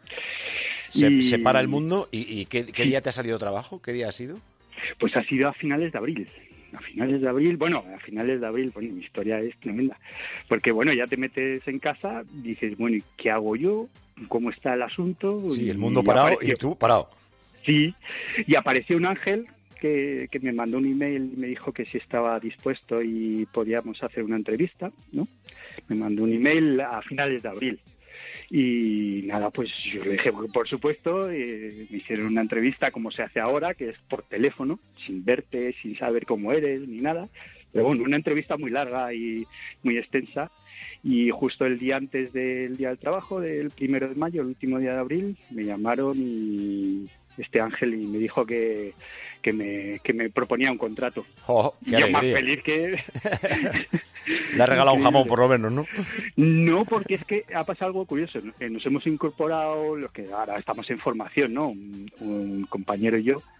Speaker 1: Se, y... se para el mundo. ¿Y, y qué, qué día te ha salido trabajo? ¿Qué día ha sido?
Speaker 20: Pues ha sido a finales de abril. A finales de abril, bueno, a finales de abril, bueno, mi historia es tremenda. Porque, bueno, ya te metes en casa, dices, bueno, ¿y qué hago yo? ¿Cómo está el asunto?
Speaker 1: Sí,
Speaker 20: y,
Speaker 1: el mundo parado apareció... y tú parado.
Speaker 20: Sí, y apareció un ángel Que, que me mandó un email y me dijo que si estaba dispuesto y podíamos hacer una entrevista, ¿no? Me mandó un email a finales de abril. Y nada, pues yo le dije, por supuesto, eh, me hicieron una entrevista como se hace ahora, que es por teléfono, sin verte, sin saber cómo eres, ni nada. Pero bueno, una entrevista muy larga y muy extensa. Y justo el día antes del día del trabajo, del primero de mayo, el último día de abril, me llamaron y este ángel y me dijo que, que, me, que me proponía un contrato.
Speaker 1: Oh, qué
Speaker 20: yo
Speaker 1: alegría.
Speaker 20: Más feliz que...
Speaker 1: Le ha regalado un jamón, por lo menos, ¿no?
Speaker 20: No, porque es que ha pasado algo curioso. Nos hemos incorporado, los que ahora estamos en formación, ¿no? Un, un compañero y yo.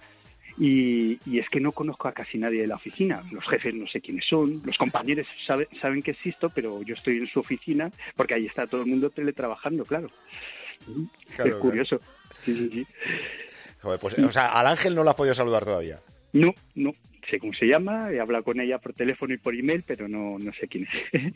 Speaker 20: Y, y es que no conozco a casi nadie de la oficina. Los jefes no sé quiénes son, los compañeros sabe, saben que existo, pero yo estoy en su oficina porque ahí está todo el mundo teletrabajando, claro. claro es curioso. Claro. Sí, sí, sí.
Speaker 1: Joder, pues, o sea, al ángel no lo has podido saludar todavía.
Speaker 20: No, no. Sé cómo se llama, he hablado con ella por teléfono y por email, pero no, no sé quién es.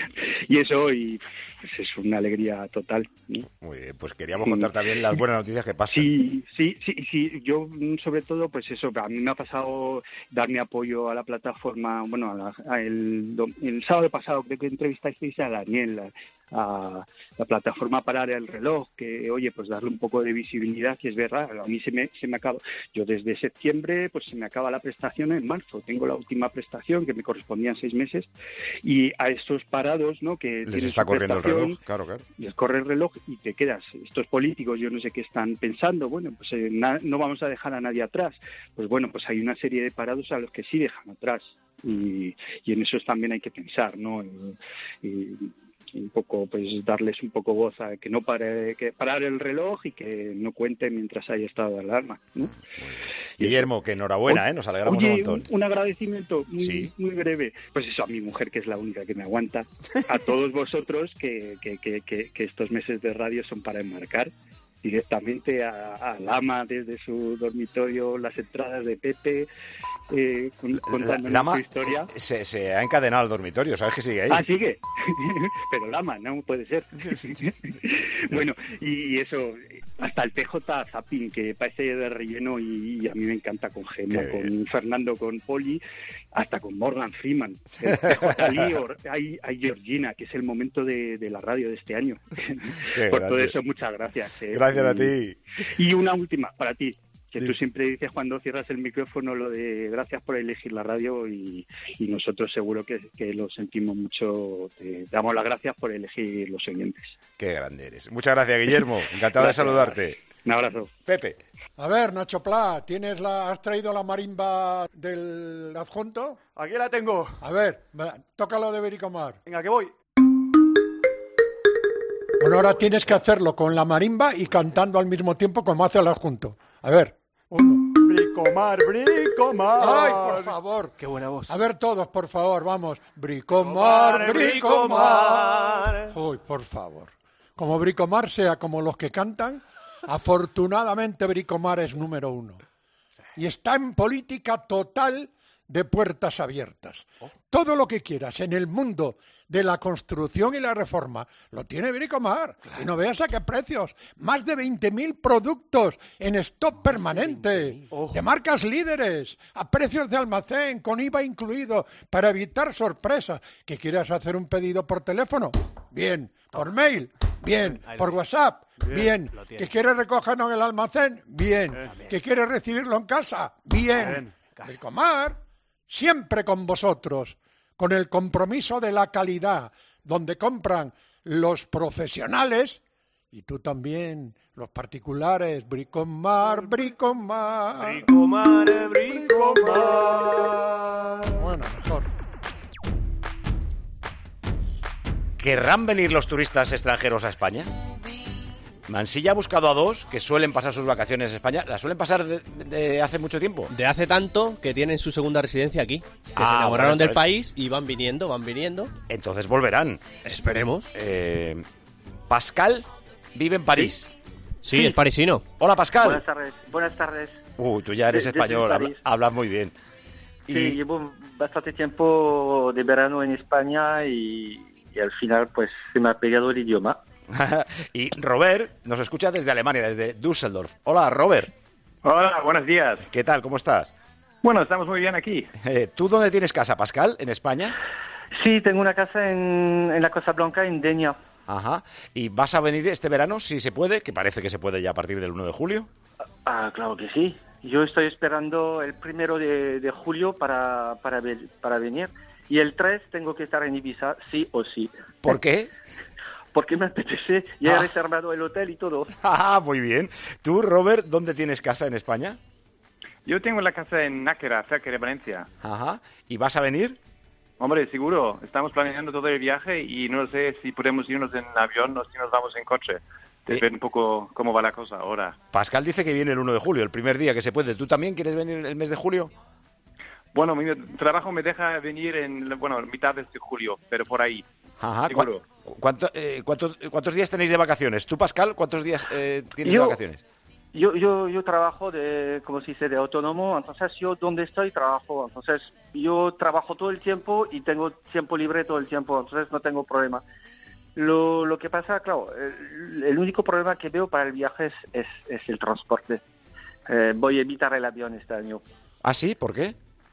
Speaker 20: Y eso y, pues es una alegría total, ¿no?
Speaker 1: Muy bien, pues queríamos contar también las buenas noticias que pasan.
Speaker 20: Sí, sí, sí, sí. Yo, sobre todo, pues eso, a mí me ha pasado dar mi apoyo a la plataforma, bueno, a la, a el, el sábado pasado creo que entrevistasteis a Daniel, a la plataforma Parar el Reloj, que, oye, pues darle un poco de visibilidad, que es verdad, a mí se me, se me acaba, yo desde septiembre, pues se me acaba la prestación en marzo, tengo la última prestación, que me correspondían seis meses, y a estos parados, ¿no?, que
Speaker 1: les está corriendo el reloj, claro, claro.
Speaker 20: Les corre el reloj y te quedas, estos políticos, yo no sé qué están pensando, bueno, pues eh, na, no vamos a dejar a nadie atrás, pues bueno, pues hay una serie de parados a los que sí dejan atrás, y, y en eso también hay que pensar, ¿no?, y, y, un poco, pues darles un poco voz a que no pare, que parar el reloj y que no cuente mientras haya estado de alarma, ¿no?
Speaker 1: Guillermo, que enhorabuena, ¿eh? Nos alegramos
Speaker 20: Oye,
Speaker 1: un montón.
Speaker 20: Un, un agradecimiento muy,
Speaker 1: ¿Sí?
Speaker 20: muy breve. Pues eso, a mi mujer, que es la única que me aguanta, a todos vosotros, que, que, que, que, que estos meses de radio son para enmarcar, directamente a, a Lama desde su dormitorio, las entradas de Pepe, eh, contando
Speaker 1: Lama
Speaker 20: su historia.
Speaker 1: Se, se ha encadenado al dormitorio, ¿sabes que sigue ahí?
Speaker 20: Ah, sigue. Pero Lama, no puede ser. Bueno, y, y eso, hasta el P J Zapping, que parece de relleno y, y a mí me encanta con Gemma, con Fernando, con Poli, hasta con Morgan Freeman. El P J Lee, hay, hay Georgina, que es el momento de, de la radio de este año. Por todo eso, muchas gracias. Eh.
Speaker 1: Gracias
Speaker 20: y,
Speaker 1: a ti.
Speaker 20: Y una última para ti. Que
Speaker 1: sí.
Speaker 20: Tú siempre dices cuando cierras el micrófono lo de gracias por elegir la radio y, y nosotros seguro que, que lo sentimos mucho. Te damos las gracias por elegir los oyentes.
Speaker 1: Qué grande eres. Muchas gracias, Guillermo. Encantado
Speaker 20: Gracias.
Speaker 1: de saludarte.
Speaker 20: Un abrazo.
Speaker 1: Pepe.
Speaker 21: A ver, Nacho Pla, ¿tienes la, ¿has traído la marimba del adjunto?
Speaker 22: Aquí la tengo.
Speaker 21: A ver, va, tócalo de Vericomar.
Speaker 22: Venga, que voy.
Speaker 21: Bueno, ahora tienes que hacerlo con la marimba y cantando al mismo tiempo como hace el adjunto. A ver. Uno.
Speaker 22: Bricomar, Bricomar.
Speaker 21: Ay, por favor.
Speaker 6: Qué buena voz.
Speaker 21: A ver todos, por favor, vamos. Bricomar, Bricomar. Uy, por favor. Como Bricomar sea como los que cantan, afortunadamente Bricomar es número uno. Y está en política total de puertas abiertas. Todo lo que quieras en el mundo de la construcción y la reforma lo tiene Bricomar. Claro. Y no veas a qué precios. Más de veinte mil productos en stock permanente. Oh. De marcas líderes. A precios de almacén, con I V A incluido, para evitar sorpresas. ¿Que quieras hacer un pedido por teléfono? Bien. ¿Por mail? Bien. ¿Por WhatsApp? Bien. bien. ¿Que quieres recogerlo en el almacén? Bien. bien. ¿Que quieres recibirlo en casa? Bien. bien. Bricomar, siempre con vosotros. Con el compromiso de la calidad, donde compran los profesionales y tú también, los particulares. Bricomar, Bricomar.
Speaker 22: Bricomar, Bricomar.
Speaker 21: Bueno, mejor.
Speaker 1: ¿Querrán venir los turistas extranjeros a España? Mansilla ha buscado a dos que suelen pasar sus vacaciones en España. ¿Las suelen pasar de, de hace mucho tiempo?
Speaker 6: De hace tanto que tienen su segunda residencia aquí. Que
Speaker 1: ah,
Speaker 6: se enamoraron
Speaker 1: bueno,
Speaker 6: del país y van viniendo, van viniendo.
Speaker 1: Entonces volverán.
Speaker 6: Esperemos.
Speaker 1: Eh, Pascal vive en París.
Speaker 6: Sí, sí, es parisino.
Speaker 1: Hola, Pascal.
Speaker 23: Buenas tardes. Buenas tardes.
Speaker 1: Uy, tú ya eres de, español, habla, hablas muy bien.
Speaker 23: Sí, y... llevo bastante tiempo de verano en España y, y al final pues se me ha pegado el idioma.
Speaker 1: Y Robert nos escucha desde Alemania, desde Düsseldorf. Hola, Robert.
Speaker 24: Hola, buenos días.
Speaker 1: ¿Qué tal? ¿Cómo estás?
Speaker 24: Bueno, estamos muy bien aquí.
Speaker 1: Eh, ¿Tú dónde tienes casa, Pascal? ¿En España?
Speaker 23: Sí, tengo una casa en, en la Costa Blanca, en Denia.
Speaker 1: Ajá. ¿Y vas a venir este verano, si se puede? Que parece que se puede ya a partir del uno de julio.
Speaker 23: Ah, claro que sí. Yo estoy esperando el primero de, de julio para, para, para venir. Y el tres tengo que estar en Ibiza, sí o sí.
Speaker 1: ¿Por qué?
Speaker 23: Porque me apetece, ya he
Speaker 1: ah.
Speaker 23: reservado el hotel y todo.
Speaker 1: Ah, muy bien. ¿Tú, Robert, dónde tienes casa en España?
Speaker 24: Yo tengo la casa en Nájera, cerca de Valencia.
Speaker 1: Ajá. ¿Y vas a venir?
Speaker 24: Hombre, seguro. Estamos planeando todo el viaje y no sé si podemos irnos en avión o si nos vamos en coche. Te ver un poco cómo va la cosa ahora.
Speaker 1: Pascal dice que viene el uno de julio, el primer día que se puede. ¿Tú también quieres venir el mes de julio?
Speaker 24: Bueno, mi trabajo me deja venir en, bueno, mitad de julio, pero por ahí.
Speaker 1: Ajá.
Speaker 24: Seguro.
Speaker 1: ¿Cuánto, eh, cuántos, ¿Cuántos días tenéis de vacaciones? ¿Tú, Pascal, cuántos días eh, tienes
Speaker 23: yo,
Speaker 1: de vacaciones?
Speaker 23: Yo, yo, yo trabajo de, como se dice, de autónomo, entonces yo donde estoy trabajo, entonces yo trabajo todo el tiempo y tengo tiempo libre todo el tiempo, entonces no tengo problema. Lo, lo que pasa, claro, el, el único problema que veo para el viaje es, es, es el transporte. Eh, voy a evitar el avión este año.
Speaker 1: ¿Ah, sí? ¿Por qué?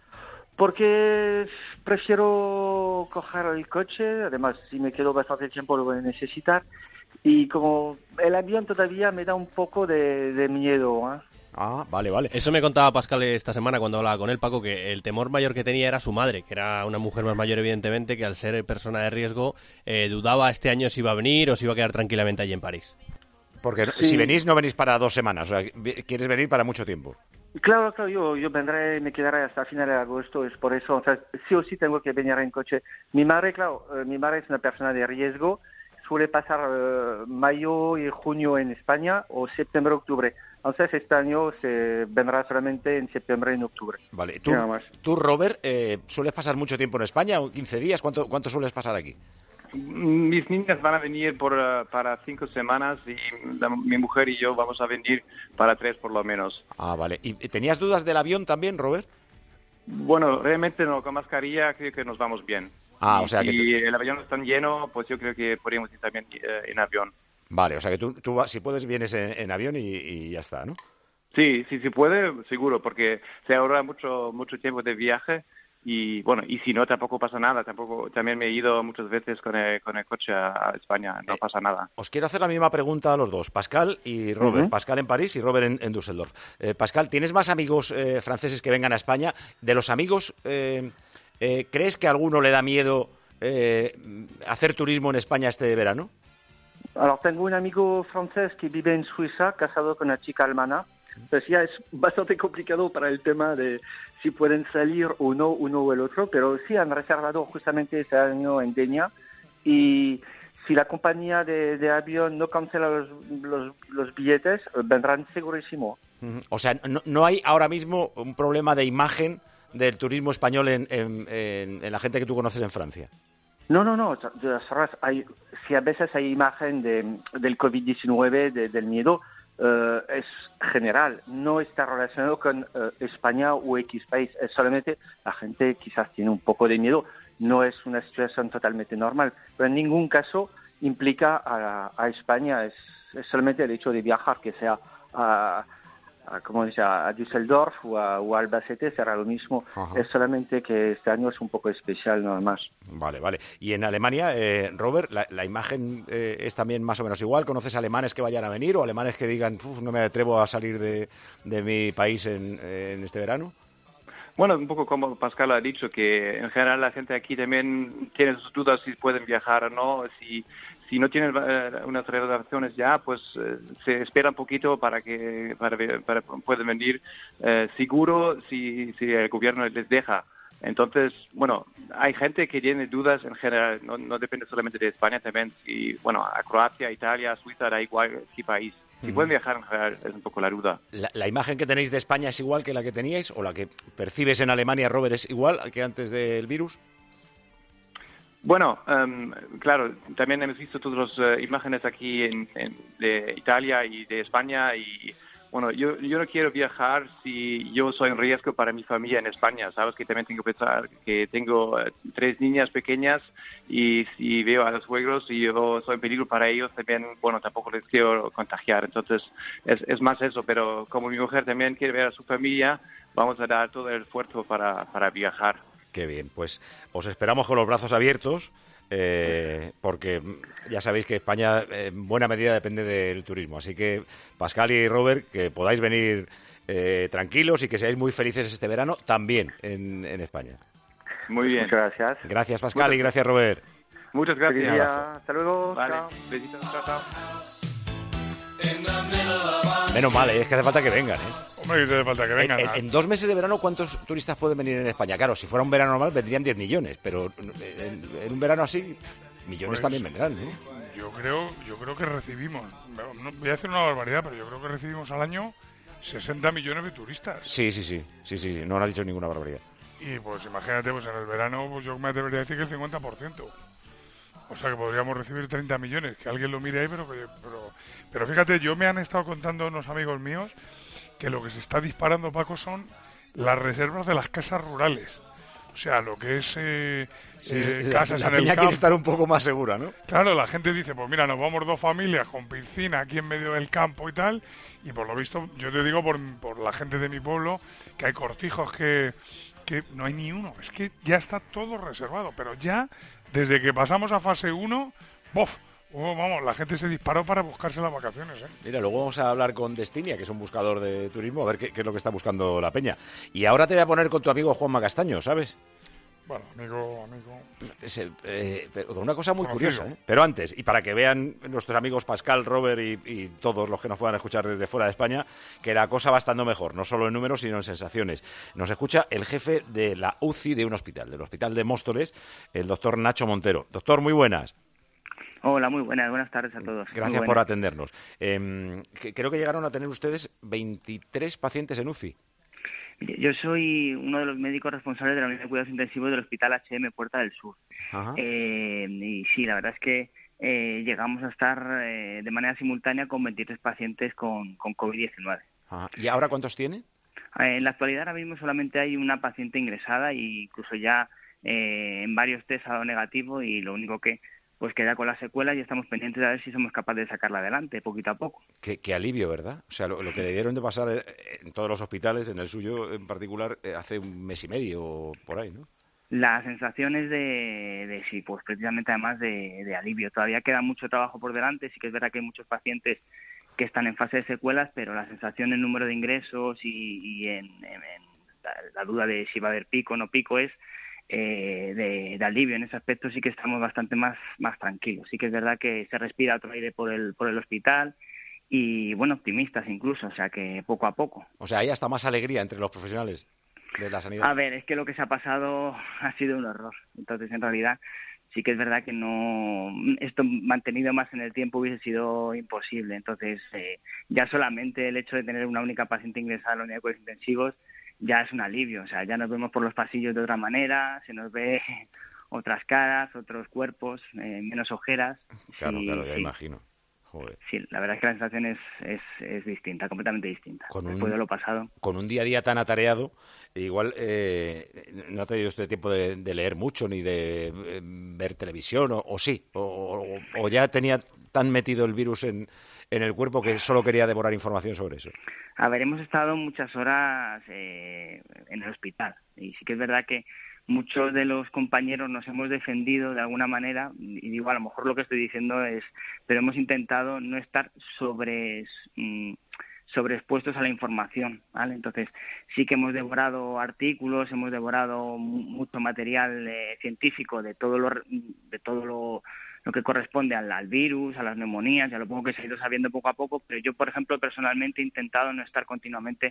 Speaker 23: Porque prefiero coger el coche, además si me quedo bastante tiempo lo voy a necesitar, y como el avión todavía me da un poco de, de miedo, ¿eh?
Speaker 1: Ah, vale, vale.
Speaker 6: Eso me contaba Pascal esta semana cuando hablaba con él, Paco, que el temor mayor que tenía era su madre, que era una mujer más mayor evidentemente, que al ser persona de riesgo eh, dudaba este año si iba a venir o si iba a quedar tranquilamente allí en París.
Speaker 1: Porque
Speaker 23: sí.
Speaker 1: si venís, no venís para dos semanas, o sea, quieres venir para mucho tiempo.
Speaker 23: Claro, claro, yo, yo vendré, me quedaré hasta el final de agosto, es por eso, o sea, sí o sí tengo que venir en coche. Mi madre, claro, eh, mi madre es una persona de riesgo, suele pasar eh, mayo y junio en España o septiembre, octubre. Entonces este año se vendrá solamente en septiembre y en octubre.
Speaker 1: Vale, tú, tú Robert, eh, ¿sueles pasar mucho tiempo en España? ¿quince días? ¿Cuánto, cuánto sueles pasar aquí?
Speaker 24: Mis niñas van a venir por, uh, para cinco semanas y la, mi mujer y yo vamos a venir para tres por lo menos.
Speaker 1: Ah, vale. ¿Y tenías dudas del avión también, Robert?
Speaker 24: Bueno, realmente no, con mascarilla creo que nos vamos bien.
Speaker 1: Ah,
Speaker 24: y,
Speaker 1: o sea que...
Speaker 24: Y el avión está lleno, pues yo creo que podríamos ir también eh, en avión.
Speaker 1: Vale, o sea que tú, tú vas- si puedes vienes en, en avión y, y ya está, ¿no?
Speaker 24: Sí, sí, sí puede, seguro, porque se ahorra mucho mucho tiempo de viaje y, bueno, y si no, tampoco pasa nada. Tampoco, también me he ido muchas veces con el, con el coche a, a España, no pasa nada.
Speaker 1: Os quiero hacer la misma pregunta a los dos, Pascal y Robert.
Speaker 24: Ujú.
Speaker 1: Pascal en París y Robert en, en Düsseldorf. Eh, Pascal, ¿tienes más amigos eh, franceses que vengan a España? De los amigos, eh, eh, ¿crees que a alguno le da miedo eh, hacer turismo en España este verano?
Speaker 23: Alors, tengo un amigo francés que vive en Suiza, casado con una chica alemana. Pues ya es bastante complicado para el tema de si pueden salir o no uno o el otro, pero sí han reservado justamente este año en Denia y si la compañía de, de avión no cancela los, los, los billetes, vendrán segurísimo.
Speaker 1: Ujú. O sea, no, no hay ahora mismo un problema de imagen del turismo español en, en- en- en la gente que tú conoces en Francia.
Speaker 23: No, no, no. De todas formas, hay, si a veces hay imagen de, del COVID diecinueve, de- del miedo, eh, es general. No está relacionado con eh, España o X país. Es solamente la gente quizás tiene un poco de miedo. No es una situación totalmente normal. Pero en ningún caso implica a, a España. Es, es solamente el hecho de viajar, que sea a, a, como dice, a Düsseldorf o a, o a Albacete, será lo mismo.
Speaker 1: Ajá.
Speaker 23: Es solamente que este año es un poco especial, nada más.
Speaker 1: Vale, vale. Y en Alemania, eh, Robert, la, la imagen eh, es también más o menos igual. ¿Conoces alemanes que vayan a venir o alemanes que digan, "Uf, no me atrevo a salir de, de mi país en, en este verano"?
Speaker 24: Bueno, un poco como Pascal ha dicho, que en general la gente aquí también tiene sus dudas si pueden viajar o no. Si, si no tienen eh, unas reservaciones ya, pues eh, se espera un poquito para que para, para puedan venir eh, seguro si, si el gobierno les deja. Entonces, bueno, hay gente que tiene dudas en general, no, no depende solamente de España también. Y bueno, a Croacia, Italia, Suiza, da igual qué país. Si
Speaker 1: Ujú.
Speaker 24: pueden viajar en general es un poco la duda.
Speaker 1: ¿La, la imagen que tenéis de España es igual que la que teníais o la que percibes en Alemania, Robert, es igual que antes del virus?
Speaker 24: Bueno, em, claro, también hemos visto todas las eh, imágenes aquí en, en- de Italia y de España y bueno, yo, yo no quiero viajar si yo soy un riesgo para mi familia en España, sabes que también tengo que pensar que tengo eh, tres niñas pequeñas y si veo a los suegros y yo soy un peligro para ellos también, bueno, tampoco les quiero contagiar, entonces es, es más eso, pero como mi mujer también quiere ver a su familia, vamos a dar todo el esfuerzo para, para viajar.
Speaker 1: Qué bien, pues os esperamos con los brazos abiertos, eh, porque mm, ya sabéis que España eh, en buena medida depende del turismo. Así que, Pascal y Robert, que podáis venir eh, tranquilos y que seáis muy felices este verano también en, en España.
Speaker 24: Muy bien.
Speaker 23: Muchas gracias.
Speaker 1: Gracias, Pascal, y gracias, Robert.
Speaker 24: Muchas
Speaker 23: Feliz
Speaker 24: gracias.
Speaker 23: día. Hasta luego.
Speaker 24: Vale,
Speaker 23: Chao.
Speaker 24: besitos, chao, chao.
Speaker 1: Menos mal, ¿eh? Es que hace falta que vengan, ¿eh?
Speaker 4: Hombre, que te hace falta que vengan.
Speaker 1: En, en- en dos meses de verano, ¿cuántos turistas pueden venir en España? Claro, si fuera un verano normal vendrían diez millones, pero en, en un verano así, pff, millones
Speaker 4: Pues,
Speaker 1: también vendrán, ¿no?
Speaker 4: Yo creo, yo creo que recibimos, no, voy a hacer una barbaridad, pero yo creo que recibimos al año sesenta millones de turistas.
Speaker 1: Sí, sí, sí, sí, sí, no has dicho ninguna barbaridad.
Speaker 4: Y pues imagínate, pues en el verano, pues yo me atrevería a decir que el cincuenta por ciento. O sea que podríamos recibir treinta millones, que alguien lo mire ahí, pero, que- pero, pero fíjate, yo me han estado contando unos amigos míos que lo que se está disparando, Paco, son las reservas de las casas rurales. O sea, lo que es eh,
Speaker 1: Sí,
Speaker 4: eh,
Speaker 1: la,
Speaker 4: casas
Speaker 1: la
Speaker 4: en el
Speaker 1: peña
Speaker 4: campo.
Speaker 1: quiere estar un poco más segura, ¿no?
Speaker 4: Claro, la gente dice, pues mira, nos vamos dos familias con piscina aquí en medio del campo y tal, y por lo visto, yo te digo por, por la gente de mi pueblo, que hay cortijos que, que no hay ni uno, es que ya está todo reservado, pero ya, desde que pasamos a fase uno, ¡bof! Oh, vamos, la gente se disparó para buscarse las vacaciones, ¿eh?
Speaker 1: Mira, luego vamos a hablar con Destinia, que es un buscador de turismo, a ver qué, qué es lo que está buscando la peña. Y ahora te voy a poner con tu amigo Juanma Castaño, ¿sabes?
Speaker 4: Bueno, amigo, amigo...
Speaker 1: Es el- eh, pero con una cosa muy
Speaker 4: Conocido.
Speaker 1: curiosa, ¿eh? Pero antes, y para que vean nuestros amigos Pascal, Robert y, y todos los que nos puedan escuchar desde fuera de España, que la cosa va estando mejor, no solo en números, sino en sensaciones. Nos escucha el jefe de la U C I de un hospital, del Hospital de Móstoles, el doctor Nacho Montero. Doctor, muy buenas.
Speaker 2: Hola, muy buenas, buenas tardes a todos. Muy
Speaker 1: Gracias por
Speaker 2: buenas.
Speaker 1: atendernos. Eh, que- creo que llegaron a tener ustedes veintitrés pacientes en U C I.
Speaker 2: Mire, Yo soy uno de los médicos responsables de la unidad de cuidados intensivos del Hospital H M Puerta del Sur.
Speaker 1: Ajá.
Speaker 2: Eh, y sí, la verdad es que eh, llegamos a estar eh, de manera simultánea con veintitrés pacientes con, con COVID diecinueve.
Speaker 1: Ajá. ¿Y ahora cuántos tiene?
Speaker 2: Eh, en la actualidad ahora mismo solamente hay una paciente ingresada e incluso ya eh, en varios test ha dado negativo y lo único que pues queda con las secuelas y estamos pendientes de ver si somos capaces de sacarla adelante poquito a poco.
Speaker 1: Qué, qué alivio, ¿verdad? O sea, lo, lo que debieron de pasar en todos los hospitales, en el suyo en particular, hace un mes y medio o por ahí, ¿no?
Speaker 2: La sensación es de, de sí, pues precisamente además de, de alivio. Todavía queda mucho trabajo por delante, sí que es verdad que hay muchos pacientes que están en fase de secuelas, pero la sensación en número de ingresos y, y en, en, en la, la duda de si va a haber pico o no pico es eh, de, de alivio. En ese aspecto sí que estamos bastante más, más tranquilos. Sí que es verdad que se respira otro aire por el, por el hospital y, bueno, optimistas incluso, o sea que poco a poco.
Speaker 1: O sea, hay hasta más alegría entre los profesionales de la sanidad.
Speaker 2: A ver, es que lo que se ha pasado ha sido un horror. Entonces, en realidad, sí que es verdad que no, esto mantenido más en el tiempo hubiese sido imposible. Entonces, eh, ya solamente el hecho de tener una única paciente ingresada a la unidad de cuidados intensivos ya es un alivio. O sea, ya nos vemos por los pasillos de otra manera, se nos ve otras caras, otros cuerpos, eh, menos ojeras.
Speaker 1: Claro,
Speaker 2: sí,
Speaker 1: claro, ya
Speaker 2: sí.
Speaker 1: imagino. Joder.
Speaker 2: Sí, la verdad es que la sensación es, es, es distinta, completamente distinta.
Speaker 1: Con
Speaker 2: Después
Speaker 1: un,
Speaker 2: de lo pasado.
Speaker 1: Con un día a día tan atareado, igual eh, no ha tenido usted tiempo de, de leer mucho ni de eh, ver televisión, o, o sí, o, o, o ya tenía tan metido el virus en, en el cuerpo que solo quería devorar información sobre eso.
Speaker 2: A ver, hemos estado muchas horas eh, en el hospital y sí que es verdad que muchos de los compañeros nos hemos defendido de alguna manera, y digo, a lo mejor lo que estoy diciendo es, pero hemos intentado no estar sobre, mm, sobreexpuestos a la información, ¿vale? Entonces, sí que hemos devorado artículos, hemos devorado mucho material eh, científico de todo lo de todo lo, lo que corresponde al, al virus, a las neumonías, ya lo pongo que se ha ido sabiendo poco a poco, pero yo, por ejemplo, personalmente he intentado no estar continuamente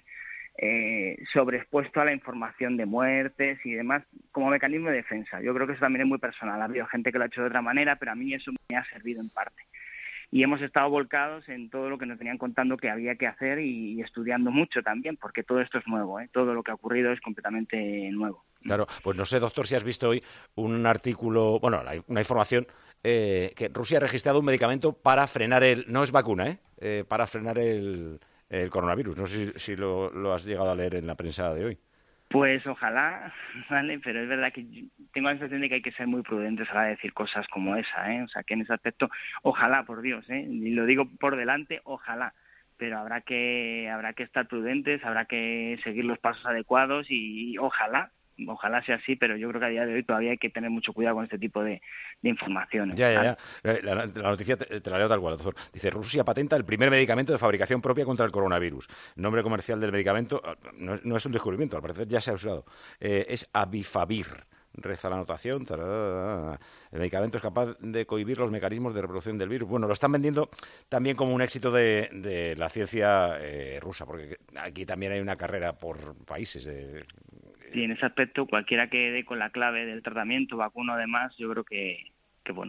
Speaker 2: Eh, sobreexpuesto a la información de muertes y demás como mecanismo de defensa. Yo creo que eso también es muy personal. Ha habido gente que lo ha hecho de otra manera, pero a mí eso me ha servido en parte. Y hemos estado volcados en todo lo que nos venían contando que había que hacer y, y estudiando mucho también, porque todo esto es nuevo, ¿eh? Todo lo que ha ocurrido es completamente nuevo.
Speaker 1: Claro, pues no sé, doctor, si has visto hoy un artículo, bueno, una información eh, que Rusia ha registrado un medicamento para frenar el, no es vacuna, ¿eh? eh para frenar el el coronavirus. No sé si, si lo, lo has llegado a leer en la prensa de hoy.
Speaker 2: Pues ojalá, vale, pero es verdad que tengo la sensación de que hay que ser muy prudentes a la hora de decir cosas como esa, ¿eh? O sea, que en ese aspecto, ojalá, por Dios, ¿eh? Y lo digo por delante, ojalá, pero habrá que habrá que estar prudentes, habrá que seguir los pasos adecuados y, y ojalá, ojalá sea así, pero yo creo que a día de hoy todavía hay que tener mucho cuidado con este tipo de, de informaciones.
Speaker 1: Ya, ya, ya. La, la noticia te, te la leo tal cual, doctor. Dice, Rusia patenta el primer medicamento de fabricación propia contra el coronavirus. El nombre comercial del medicamento no, no es un descubrimiento, al parecer ya se ha usado. Eh, es Avifavir. Reza la anotación. Tararara. El medicamento es capaz de cohibir los mecanismos de reproducción del virus. Bueno, lo están vendiendo también como un éxito de, de la ciencia eh, rusa, porque aquí también hay una carrera por países de...
Speaker 2: Sí, en ese aspecto, cualquiera que dé con la clave del tratamiento, vacuno además, yo creo que, que bueno,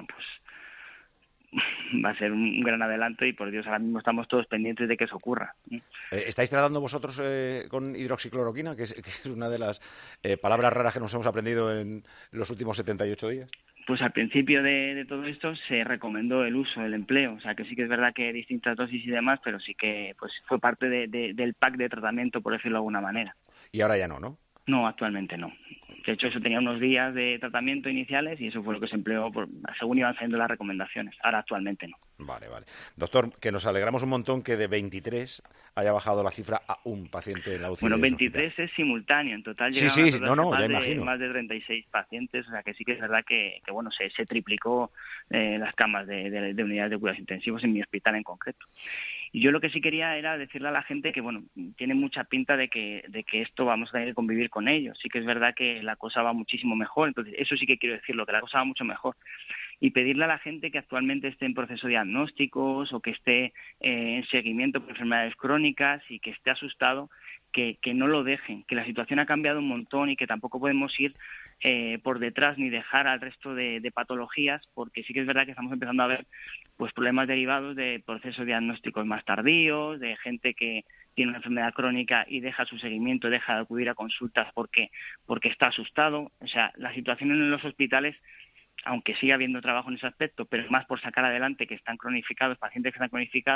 Speaker 2: pues va a ser un gran adelanto y, por Dios, ahora mismo estamos todos pendientes de que eso ocurra.
Speaker 1: Eh, ¿Estáis tratando vosotros eh, con hidroxicloroquina, que es, que es una de las eh, palabras raras que nos hemos aprendido en los últimos setenta y ocho días?
Speaker 2: Pues al principio de, de todo esto se recomendó el uso, el empleo, o sea que sí que es verdad que distintas dosis y demás, pero sí que pues fue parte de, de, del pack de tratamiento, por decirlo de alguna manera.
Speaker 1: Y ahora ya no, ¿no?
Speaker 2: No, actualmente no. De hecho, eso tenía unos días de tratamiento iniciales y eso fue lo que se empleó por, según iban saliendo las recomendaciones. Ahora actualmente no.
Speaker 1: Vale, vale. Doctor, que nos alegramos un montón que de veintitrés haya bajado la cifra a un paciente en la U C I.
Speaker 2: Bueno, veintitrés es simultáneo. En total
Speaker 1: sí,
Speaker 2: llegaron
Speaker 1: sí,
Speaker 2: a
Speaker 1: no, no,
Speaker 2: más,
Speaker 1: ya
Speaker 2: de,
Speaker 1: imagino.
Speaker 2: más de treinta y seis pacientes. O sea, que sí que es verdad que, que bueno, se, se triplicó eh, las camas de, de, de unidades de cuidados intensivos en mi hospital en concreto. Y yo lo que sí quería era decirle a la gente que, bueno, tiene mucha pinta de que de que esto vamos a tener que convivir con ello. Sí que es verdad que la cosa va muchísimo mejor, entonces eso sí que quiero decirlo, que la cosa va mucho mejor. Y pedirle a la gente que actualmente esté en proceso de diagnósticos o que esté eh, en seguimiento por enfermedades crónicas y que esté asustado, que, que no lo dejen, que la situación ha cambiado un montón y que tampoco podemos ir eh, por detrás ni dejar al resto de, de patologías, porque sí que es verdad que estamos empezando a ver pues problemas derivados de procesos diagnósticos más tardíos, de gente que tiene una enfermedad crónica y deja su seguimiento, deja de acudir a consultas porque porque está asustado. O sea, la situación en los hospitales, aunque siga habiendo trabajo en ese aspecto, pero más por sacar adelante que están cronificados, pacientes que están cronificados,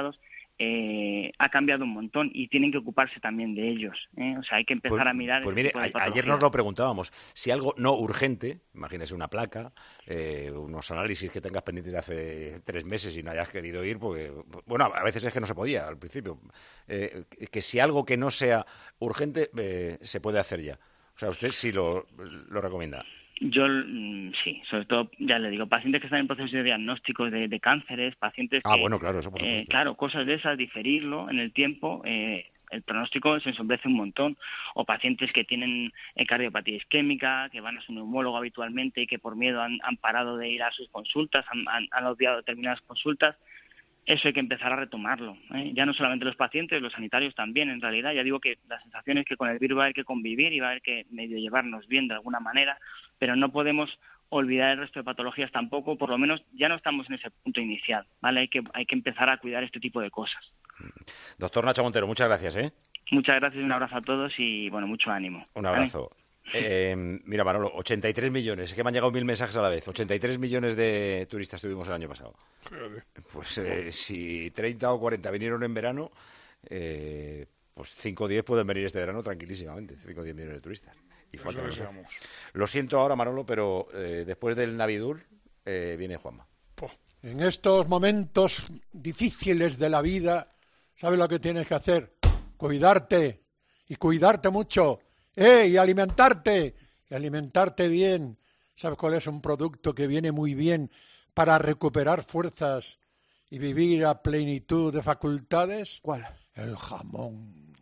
Speaker 2: eh, ha cambiado un montón y tienen que ocuparse también de ellos, ¿eh? O sea, hay que empezar
Speaker 1: pues,
Speaker 2: a mirar...
Speaker 1: Pues mire, a, ayer nos lo preguntábamos, si algo no urgente, imagínese una placa, eh, unos análisis que tengas pendientes de hace tres meses y no hayas querido ir, porque, bueno, a veces es que no se podía al principio, eh, que si algo que no sea urgente eh, se puede hacer ya. O sea, usted sí lo, lo recomienda.
Speaker 2: Yo sí, sobre todo, ya le digo, pacientes que están en procesos de diagnósticos de, de cánceres, pacientes que...
Speaker 1: Ah, bueno, claro, eso por supuesto.
Speaker 2: Eh, claro, cosas de esas, diferirlo en el tiempo, eh, el pronóstico se ensombrece un montón. O pacientes que tienen eh, cardiopatía isquémica, que van a su neumólogo habitualmente y que por miedo han, han parado de ir a sus consultas, han, han, han obviado determinadas consultas. Eso hay que empezar a retomarlo, ¿eh? Ya no solamente los pacientes, los sanitarios también, en realidad. Ya digo que la sensación es que con el virus va a haber que convivir y va a haber que medio llevarnos bien de alguna manera, pero no podemos olvidar el resto de patologías tampoco, por lo menos ya no estamos en ese punto inicial, ¿vale? Hay que, hay que empezar a cuidar este tipo de cosas.
Speaker 1: Doctor Nacho Montero, muchas gracias, ¿eh?
Speaker 2: Muchas gracias, un abrazo a todos y, bueno, mucho ánimo.
Speaker 1: Un abrazo. ¿Vale? Eh, mira, Manolo, ochenta y tres millones, es que me han llegado mil mensajes a la vez, ochenta y tres millones de turistas tuvimos el año pasado. Pues eh, si treinta o cuarenta vinieron en verano, eh, pues cinco o diez pueden venir este verano tranquilísimamente, cinco o diez millones de turistas. Y faltan los doce. Lo siento ahora, Manolo, pero eh, después del Navidur eh, viene Juanma.
Speaker 21: En estos momentos difíciles de la vida, ¿sabes lo que tienes que hacer? Cuidarte, y cuidarte mucho. ¡Eh! Y alimentarte, y alimentarte bien. ¿Sabes cuál es un producto que viene muy bien para recuperar fuerzas y vivir a plenitud de facultades? ¿Cuál? El jamón.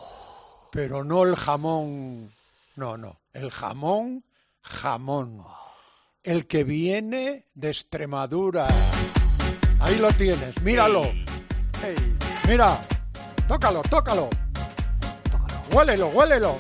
Speaker 21: Pero no el jamón, no, no, el jamón, jamón. El que viene de Extremadura. Ahí lo tienes, míralo. Hey. Mira, tócalo, tócalo. tócalo. Huélelo, huélelo.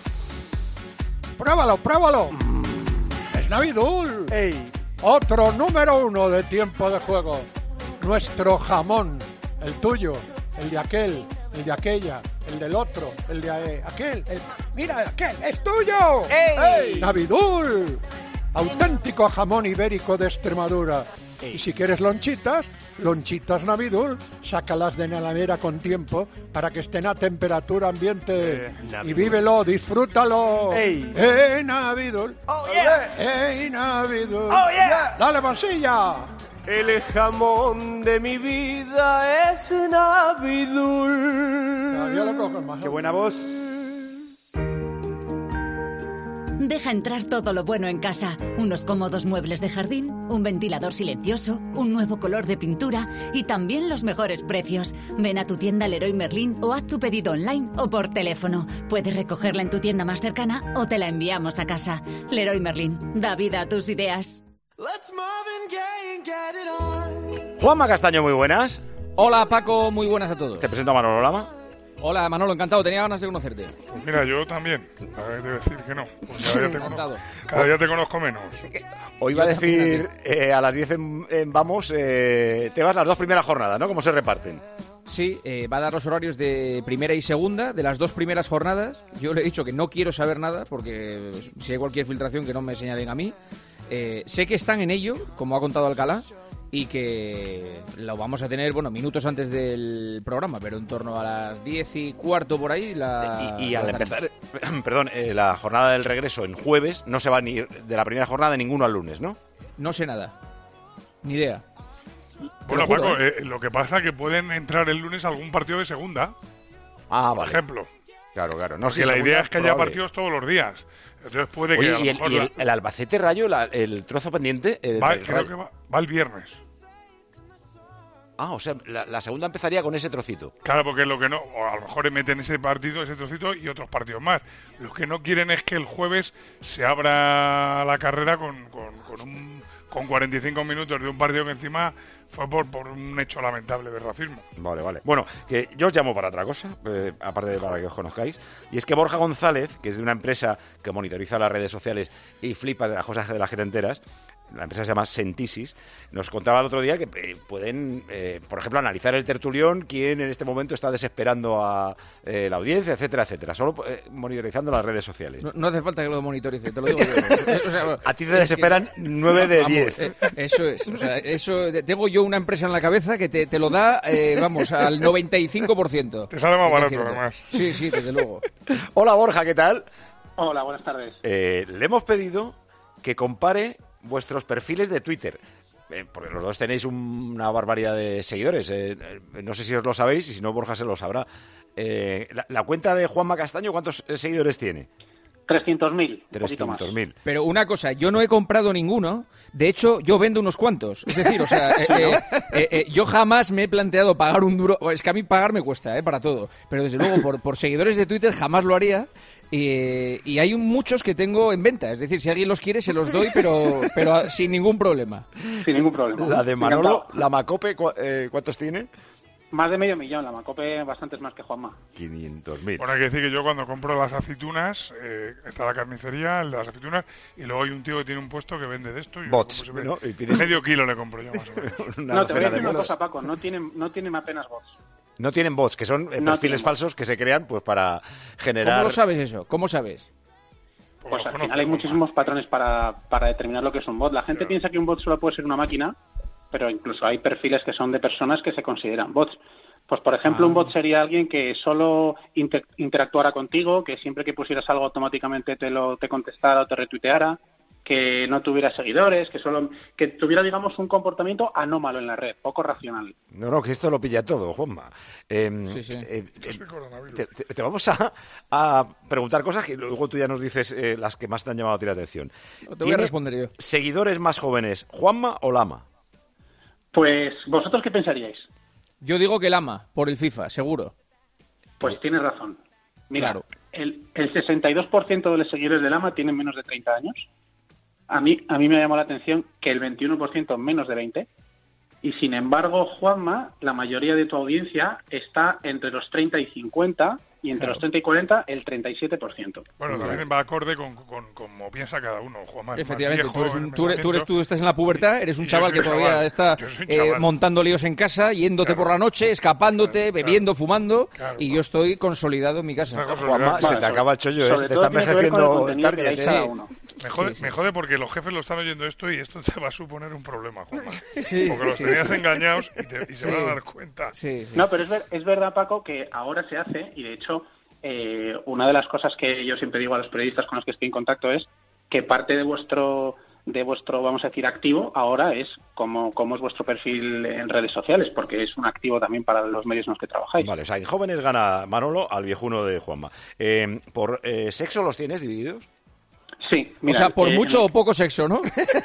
Speaker 21: Pruébalo, pruébalo. Mm. Es Navidul. Hey. Otro número uno de Tiempo de Juego. Nuestro jamón. El tuyo, el de aquel, el de aquella, el del otro, el de aquel. El... Mira, aquel, es tuyo. Hey. Hey. Navidul. Auténtico jamón ibérico de Extremadura. Ey. Y si quieres lonchitas, lonchitas Navidul, sácalas de la nevera con tiempo para que estén a temperatura ambiente. Eh, y vívelo, disfrútalo. Ey, ey Navidul. Oh, yeah. Ey, Navidul. Oh, yeah. Dale, bolsilla.
Speaker 22: El jamón de mi vida es Navidul.
Speaker 21: No, yo lo cojo más.
Speaker 22: Qué buena voz.
Speaker 5: Deja entrar todo lo bueno en casa. Unos cómodos muebles de jardín, un ventilador silencioso, un nuevo color de pintura y también los mejores precios. Ven a tu tienda Leroy Merlin o haz tu pedido online o por teléfono. Puedes recogerla en tu tienda más cercana o te la enviamos a casa. Leroy Merlin, da vida a tus ideas.
Speaker 1: Juanma Castaño, muy buenas.
Speaker 7: Hola Paco, muy buenas a todos.
Speaker 1: Te presento a Manolo Lama.
Speaker 7: Hola Manolo, encantado, tenía ganas de conocerte.
Speaker 4: Pues mira, yo también, hay que decir que no, porque cada día te conozco, cada día te conozco menos.
Speaker 1: Hoy va a decir eh, a las diez en, en Vamos, eh, te vas las dos primeras jornadas, ¿no? ¿Cómo se reparten?
Speaker 7: Sí, eh, va a dar los horarios de primera y segunda, de las dos primeras jornadas. Yo le he dicho que no quiero saber nada, porque si hay cualquier filtración que no me señalen a mí. Eh, sé que están en ello, como ha contado Alcalá, y que lo vamos a tener, bueno, minutos antes del programa, pero en torno a las diez y cuarto por ahí. La,
Speaker 1: y, y al empezar, perdón, eh, la jornada del regreso en jueves, no se va ni de la primera jornada ninguno al lunes, ¿no?
Speaker 7: No sé nada, ni idea.
Speaker 4: Bueno, juro, Paco, ¿eh? Eh, lo que pasa es que pueden entrar el lunes algún partido de segunda.
Speaker 1: Ah,
Speaker 4: por
Speaker 1: vale.
Speaker 4: ejemplo.
Speaker 1: Claro, claro. No,
Speaker 4: Porque
Speaker 1: sí,
Speaker 4: la idea es que haya
Speaker 1: probable.
Speaker 4: partidos todos los días. Entonces puede
Speaker 1: Oye,
Speaker 4: que a lo
Speaker 1: y, el,
Speaker 4: mejor
Speaker 1: y el,
Speaker 4: la...
Speaker 1: el Albacete Rayo, la, el trozo pendiente... Eh,
Speaker 4: va,
Speaker 1: del
Speaker 4: creo
Speaker 1: Rayo.
Speaker 4: que va, va el viernes.
Speaker 1: Ah, o sea, la, la segunda empezaría con ese trocito.
Speaker 4: Claro, porque lo que no, o a lo mejor meten ese partido, ese trocito y otros partidos más. Lo que no quieren es que el jueves se abra la carrera con, con, con, un, con cuarenta y cinco minutos de un partido que encima fue por, por un hecho lamentable de racismo.
Speaker 1: Vale, vale. Bueno, que yo os llamo para otra cosa, eh, aparte de para que os conozcáis, y es que Borja González, que es de una empresa que monitoriza las redes sociales y flipa de las cosas de las que te enteras, la empresa se llama Sentisis, nos contaba el otro día que eh, pueden, eh, por ejemplo, analizar el tertulión, quién en este momento está desesperando a eh, la audiencia, etcétera, etcétera, solo eh, monitorizando las redes sociales.
Speaker 7: No, no hace falta que lo monitorice, te lo digo yo. O sea,
Speaker 1: a ti te desesperan nueve de diez.
Speaker 7: Eh, eso es, o sea, eso, tengo yo una empresa en la cabeza que te, te lo da, eh, vamos, al noventa y cinco por ciento.
Speaker 4: Te sale más barato, además.
Speaker 7: Sí, sí, desde luego.
Speaker 1: Hola, Borja, ¿qué tal?
Speaker 8: Hola, buenas tardes.
Speaker 1: Eh, le hemos pedido que compare vuestros perfiles de Twitter, eh, porque los dos tenéis un, una barbaridad de seguidores. Eh, eh, no sé si os lo sabéis y si no, Borja se lo sabrá. Eh, la, la cuenta de Juanma Castaño, ¿cuántos eh, seguidores tiene?
Speaker 8: trescientos mil.
Speaker 1: trescientos mil.
Speaker 7: Pero una cosa, yo no he comprado ninguno. De hecho, yo vendo unos cuantos. Es decir, o sea, eh, eh, eh, eh, yo jamás me he planteado pagar un duro... Es que a mí pagar me cuesta, eh, para todo. Pero desde luego, por, por seguidores de Twitter jamás lo haría. Y, y hay muchos que tengo en venta. Es decir, si alguien los quiere, se los doy, pero, pero sin ningún problema.
Speaker 8: Sin ningún problema.
Speaker 1: La de Manolo, la Macope, ¿cu eh, ¿cuántos tiene?
Speaker 8: Más de medio millón, la Macope bastantes más que Juanma.
Speaker 1: quinientos mil.
Speaker 4: Bueno, hay que decir que yo cuando compro las aceitunas, eh, está la carnicería, el de las aceitunas, y luego hay un tío que tiene un puesto que vende de esto. Y
Speaker 1: bots,
Speaker 4: compro,
Speaker 1: ¿no? Y pides...
Speaker 4: Medio kilo le compro yo, más o menos.
Speaker 8: No, te voy a decir una cosa, Paco, no tienen, no tienen apenas bots.
Speaker 1: No tienen bots, que son eh,
Speaker 8: no
Speaker 1: perfiles falsos que se crean pues para generar...
Speaker 7: ¿Cómo lo sabes eso? ¿Cómo sabes?
Speaker 8: Pues al final hay muchísimos patrones para, para determinar lo que es un bot. La gente claro. piensa que un bot solo puede ser una máquina, pero incluso hay perfiles que son de personas que se consideran bots. Pues, por ejemplo, ah. un bot sería alguien que solo inter interactuara contigo, que siempre que pusieras algo automáticamente te lo te contestara o te retuiteara, que no tuviera seguidores, que solo que tuviera, digamos, un comportamiento anómalo en la red, poco racional.
Speaker 1: No, no, que esto lo pilla todo, Juanma. Eh,
Speaker 7: sí, sí.
Speaker 1: Eh, eh, te, te, te vamos a, a preguntar cosas que luego tú ya nos dices eh, las que más te han llamado a ti la atención.
Speaker 7: No te voy a responder yo.
Speaker 1: ¿Seguidores más jóvenes, Juanma o Lama?
Speaker 8: Pues, ¿vosotros qué pensaríais?
Speaker 7: Yo digo que Lama, por el FIFA, seguro.
Speaker 8: Pues tienes razón. Mira,
Speaker 7: claro.
Speaker 8: el, el sesenta y dos por ciento de los seguidores de Lama tienen menos de treinta años. A mí, a mí me ha llamado la atención que el veintiuno por ciento menos de veinte. Y sin embargo, Juanma, la mayoría de tu audiencia está entre los treinta y cincuenta, y entre claro. los treinta y cuarenta, el treinta y siete por ciento.
Speaker 4: Bueno,
Speaker 8: claro.
Speaker 4: también va acorde con, con, con como piensa cada uno, Juanma.
Speaker 7: Efectivamente,
Speaker 4: viejo,
Speaker 7: tú, eres un, tú, eres, tú, eres, tú estás en la pubertad, eres un chaval que todavía chaval. está eh, montando líos en casa, yéndote claro. por la noche, escapándote, claro. bebiendo, fumando, claro. y yo estoy consolidado en mi casa.
Speaker 1: Juanma, vale, se te acaba el chollo, ¿eh? Te está envejeciendo tarde.
Speaker 4: Me jode, sí, sí. me jode porque los jefes lo están oyendo esto y esto te va a suponer un problema, Juanma.
Speaker 7: Sí,
Speaker 4: porque los
Speaker 7: sí.
Speaker 4: tenías engañados y, te, y se
Speaker 7: sí.
Speaker 4: van a dar cuenta.
Speaker 7: Sí, sí.
Speaker 8: No, pero es, ver, es verdad, Paco, que ahora se hace, y de hecho, eh, una de las cosas que yo siempre digo a los periodistas con los que estoy en contacto es que parte de vuestro, de vuestro vamos a decir, activo ahora es cómo, cómo es vuestro perfil en redes sociales, porque es un activo también para los medios en los que trabajáis.
Speaker 1: Vale, o sea, en jóvenes gana Manolo al viejuno de Juanma. Eh, ¿Por eh, sexo los tienes divididos?
Speaker 8: Sí, mira,
Speaker 7: o sea, por
Speaker 8: eh,
Speaker 7: mucho o poco sexo, ¿no?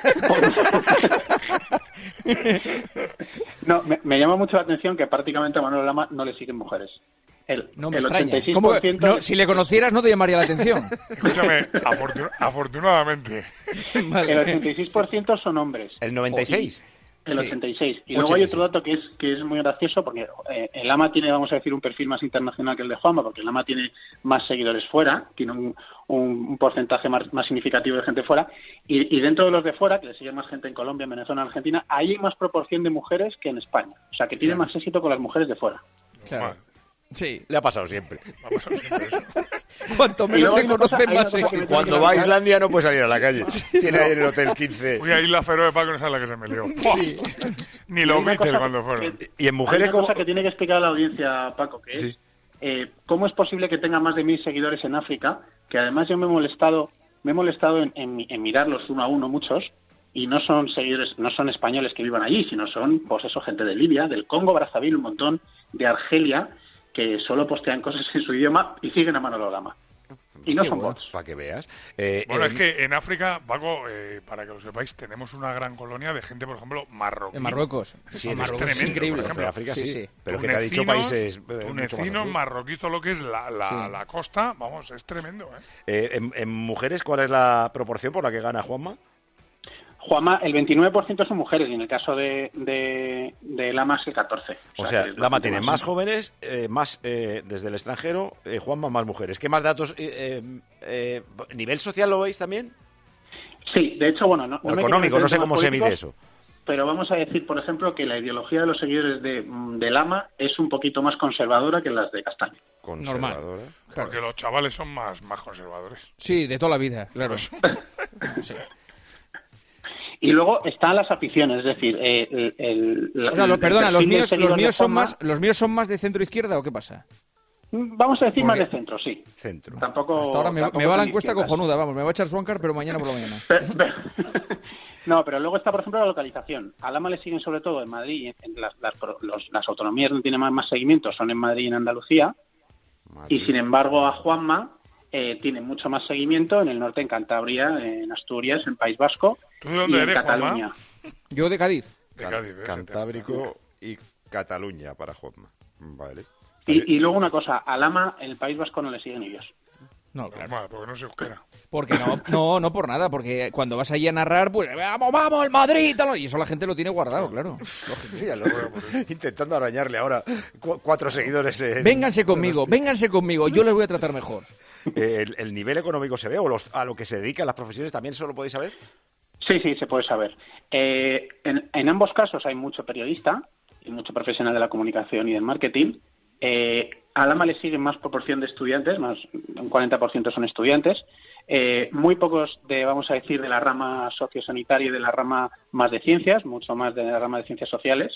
Speaker 8: No, me, me llama mucho la atención que prácticamente a Manolo Lama no le siguen mujeres. El,
Speaker 7: no me
Speaker 8: el
Speaker 7: extraña.
Speaker 8: ochenta y seis por ciento...
Speaker 7: ¿Cómo? No, si le conocieras no te llamaría la atención.
Speaker 4: Escúchame, afortun afortunadamente.
Speaker 8: Vale. El ochenta y seis por ciento son hombres.
Speaker 1: ¿El noventa y seis?
Speaker 8: El
Speaker 1: sí.
Speaker 8: ochenta y seis. Y luego hay otro dato que es que es muy gracioso, porque eh, el Lama tiene, vamos a decir, un perfil más internacional que el de Juanma, porque el Lama tiene más seguidores fuera, tiene un, un, un porcentaje más, más significativo de gente fuera, y, y dentro de los de fuera, que le sigue más gente en Colombia, en Venezuela, en Argentina, hay más proporción de mujeres que en España. O sea, que tiene claro. más éxito con las mujeres de fuera.
Speaker 7: Claro. Sí.
Speaker 1: Le ha pasado siempre.
Speaker 4: Ha pasado siempre eso.
Speaker 7: Cuanto menos te conocen, más éxito.
Speaker 1: Cuando va a Islandia no puede salir a la calle. Sí, tiene ahí en el hotel quince.
Speaker 4: Uy, ahí la feroz de Paco no sabe la que se me lió.
Speaker 7: Sí.
Speaker 4: Ni lo viste cuando fueron.
Speaker 8: Que,
Speaker 1: y en mujeres
Speaker 8: hay una
Speaker 1: como...
Speaker 8: cosa que tiene que explicar a la audiencia, Paco, que
Speaker 1: sí.
Speaker 8: es eh, cómo es posible que tenga más de mil seguidores en África, que además yo me he molestado, me he molestado en, en, en mirarlos uno a uno muchos, y no son seguidores, no son españoles que vivan allí, sino son, pues eso, gente de Libia, del Congo, Brazzaville, un montón, de Argelia, que solo postean cosas en su idioma y siguen a Manolo Lama. Y no
Speaker 1: Qué
Speaker 8: son
Speaker 1: bueno,
Speaker 8: bots.
Speaker 1: Para que veas. Eh,
Speaker 4: bueno,
Speaker 1: eh,
Speaker 4: es que en África, Paco, eh, para que lo sepáis, tenemos una gran colonia de gente, por ejemplo, marroquí.
Speaker 7: En Marruecos.
Speaker 1: Sí,
Speaker 4: es
Speaker 1: Marruecos
Speaker 4: tremendo,
Speaker 1: es increíble.
Speaker 4: Por ejemplo.
Speaker 1: De África sí,
Speaker 7: sí.
Speaker 1: Pero que te ha dicho países... Eh,
Speaker 4: tunecinos, marroquíes, todo lo que es la, la,
Speaker 7: sí.
Speaker 4: la costa, vamos, es tremendo. ¿eh?
Speaker 1: Eh, en, en mujeres, ¿cuál es la proporción por la que gana Juanma?
Speaker 8: Juanma, el veintinueve por ciento son mujeres y en el caso de, de, de Lama es el catorce por ciento.
Speaker 1: O sea, o sea Lama tiene más jóvenes, eh, más eh, desde el extranjero, eh, Juanma más mujeres. ¿Qué más datos? Eh, eh, ¿Nivel social lo veis también?
Speaker 8: Sí, de hecho, bueno... No,
Speaker 1: o
Speaker 8: no
Speaker 1: económico, no sé cómo se mide eso.
Speaker 8: Pero vamos a decir, por ejemplo, que la ideología de los seguidores de, de Lama es un poquito más conservadora que las de Castaño.
Speaker 1: Conservadora.
Speaker 4: Porque los chavales son más, más conservadores.
Speaker 7: Sí, de toda la vida, claro.
Speaker 8: Sí. Y luego están las aficiones, es decir, eh, el, el, el,
Speaker 7: o sea, lo,
Speaker 8: el
Speaker 7: perdona, los míos, los míos son
Speaker 8: Juanma,
Speaker 7: más, los míos son más de centro izquierda, ¿o qué pasa?
Speaker 8: Vamos a decir
Speaker 7: Porque...
Speaker 8: más de centro, sí.
Speaker 1: Centro.
Speaker 8: Tampoco.
Speaker 7: Hasta ahora me,
Speaker 8: tampoco
Speaker 7: me va la
Speaker 8: tan
Speaker 7: encuesta
Speaker 8: izquierdas.
Speaker 7: cojonuda, vamos, me va a echar Swankar, pero mañana por la mañana.
Speaker 8: Pero, pero... No, pero luego está, por ejemplo, la localización. A Lama le siguen sobre todo en Madrid, en las, las, los, las autonomías donde tiene más, más seguimiento son en Madrid y en Andalucía. Madrid. Y sin embargo a Juanma eh, tiene mucho más seguimiento en el norte, en Cantabria, en Asturias, en País Vasco
Speaker 4: ¿Tú de dónde
Speaker 8: y en
Speaker 4: eres,
Speaker 8: Cataluña.
Speaker 4: Juanma?
Speaker 7: Yo de Cádiz.
Speaker 4: De Cádiz, ¿eh?
Speaker 1: Cantábrico y Cataluña para Juanma. Vale.
Speaker 8: Y, y luego una cosa, a Lama en el País Vasco no le siguen ellos.
Speaker 7: No, claro.
Speaker 4: Normal, porque no se euskera.
Speaker 7: Porque no, no, no por nada, porque cuando vas allí a narrar, pues vamos, vamos, el Madrid, tal, y eso la gente lo tiene guardado, claro.
Speaker 1: Fíjalo, intentando arañarle ahora cu cuatro seguidores. En,
Speaker 7: vénganse conmigo, vénganse conmigo, yo les voy a tratar mejor.
Speaker 1: ¿El, el nivel económico se ve o los, a lo que se dedican las profesiones también eso lo podéis saber?
Speaker 8: Sí, sí, se puede saber. Eh, en, en ambos casos hay mucho periodista y mucho profesional de la comunicación y del marketing. Eh, a Lama le siguen más proporción de estudiantes, más un cuarenta por ciento son estudiantes, eh, muy pocos de, vamos a decir, de la rama sociosanitaria y de la rama más de ciencias, mucho más de la rama de ciencias sociales.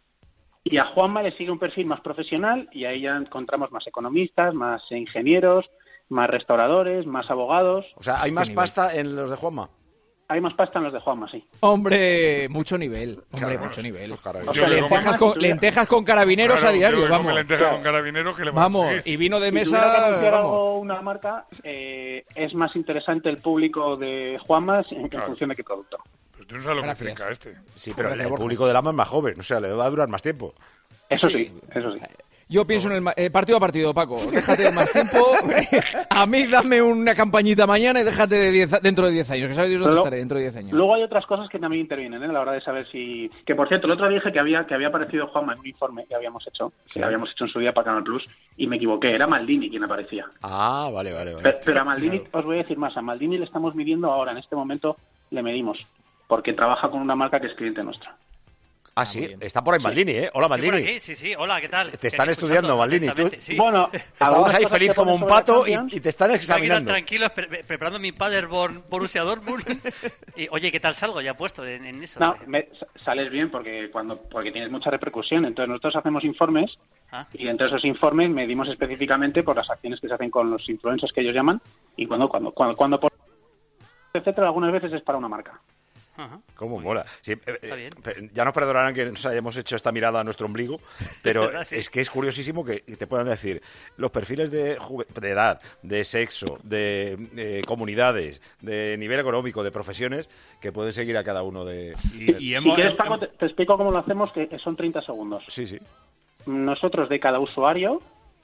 Speaker 8: Y a Juanma le sigue un perfil más profesional y ahí ya encontramos más economistas, más ingenieros, más restauradores, más abogados.
Speaker 1: O sea, ¿hay más pasta en los de Juanma?
Speaker 8: Hay más pasta en los de Juanma, sí.
Speaker 7: Hombre, mucho nivel. Hombre,
Speaker 1: claro,
Speaker 7: mucho nivel.
Speaker 8: O
Speaker 7: sea, lentejas, con, lentejas con carabineros
Speaker 4: claro,
Speaker 7: a diario,
Speaker 4: yo
Speaker 7: vamos.
Speaker 4: lentejas
Speaker 8: claro.
Speaker 4: con carabineros que le
Speaker 7: Vamos,
Speaker 4: a
Speaker 7: y vino de
Speaker 8: Si
Speaker 7: mesa.
Speaker 8: tuviera que anunciar
Speaker 7: vamos.
Speaker 8: algo, una marca, eh, es más interesante el público de Juanma en,
Speaker 4: Claro.
Speaker 8: en función de qué producto.
Speaker 4: Pero tú no sabes lo que
Speaker 7: Gracias.
Speaker 4: trinca este.
Speaker 1: Sí, pero el,
Speaker 7: Gracias,
Speaker 1: el
Speaker 7: Borja.
Speaker 1: público de Lama es más joven, o sea, le va a durar más tiempo.
Speaker 8: Eso
Speaker 7: Sí.
Speaker 8: sí, eso sí.
Speaker 7: Yo pienso en el ma- eh, partido a partido, Paco. Déjate de más tiempo. A mí dame una campañita mañana y déjate de diez, dentro de diez años. Que sabes Dios dónde
Speaker 8: Pero
Speaker 7: estaré dentro de diez años.
Speaker 8: Luego hay otras cosas que también intervienen, ¿eh? A la hora de saber si... Que, por cierto, el otro día dije que había que había aparecido Juanma en un informe que habíamos hecho,
Speaker 1: Sí.
Speaker 8: que habíamos hecho en su día para Canal Plus, y me equivoqué. Era Maldini quien aparecía.
Speaker 1: Ah, vale, vale, vale.
Speaker 8: Pero, pero a Maldini, os voy a decir más, a Maldini le estamos midiendo ahora, en este momento le medimos, porque trabaja con una marca que es cliente nuestra.
Speaker 1: Ah, sí, está por ahí Maldini, ¿eh? Hola,
Speaker 3: Estoy por
Speaker 1: Maldini.
Speaker 3: aquí, sí, sí. Hola, ¿qué tal?
Speaker 1: Te están estudiando, Maldini. Tú
Speaker 3: Sí.
Speaker 8: Bueno,
Speaker 1: estabas ahí feliz como un pato y, y te están
Speaker 3: Me he quedado
Speaker 1: examinando.
Speaker 3: tranquilo pre preparando mi Paderborn Borussia Dortmund. Y, oye, ¿qué tal salgo ya puesto en, en eso?
Speaker 8: No, me- sales bien porque cuando porque tienes mucha repercusión. Entonces nosotros hacemos informes
Speaker 3: Ah.
Speaker 8: y dentro de esos informes medimos específicamente por las acciones que se hacen con los influencers que ellos llaman y cuando cuando cuando, cuando por etcétera algunas veces es para una marca.
Speaker 3: Ajá.
Speaker 1: ¿Cómo mola? Sí, eh,
Speaker 3: Está bien.
Speaker 1: eh, ya nos perdonarán que nos hayamos hecho esta mirada a nuestro ombligo, pero
Speaker 3: verdad, sí.
Speaker 1: es que es curiosísimo que te puedan decir los perfiles de, juve- de edad, de sexo, de eh, comunidades, de nivel económico, de profesiones, que pueden seguir a cada uno de...
Speaker 9: Y, y
Speaker 8: Si
Speaker 9: hemos,
Speaker 8: quieres, Paco, te, te explico cómo lo hacemos, que son treinta segundos.
Speaker 1: Sí, sí.
Speaker 8: Nosotros de cada usuario,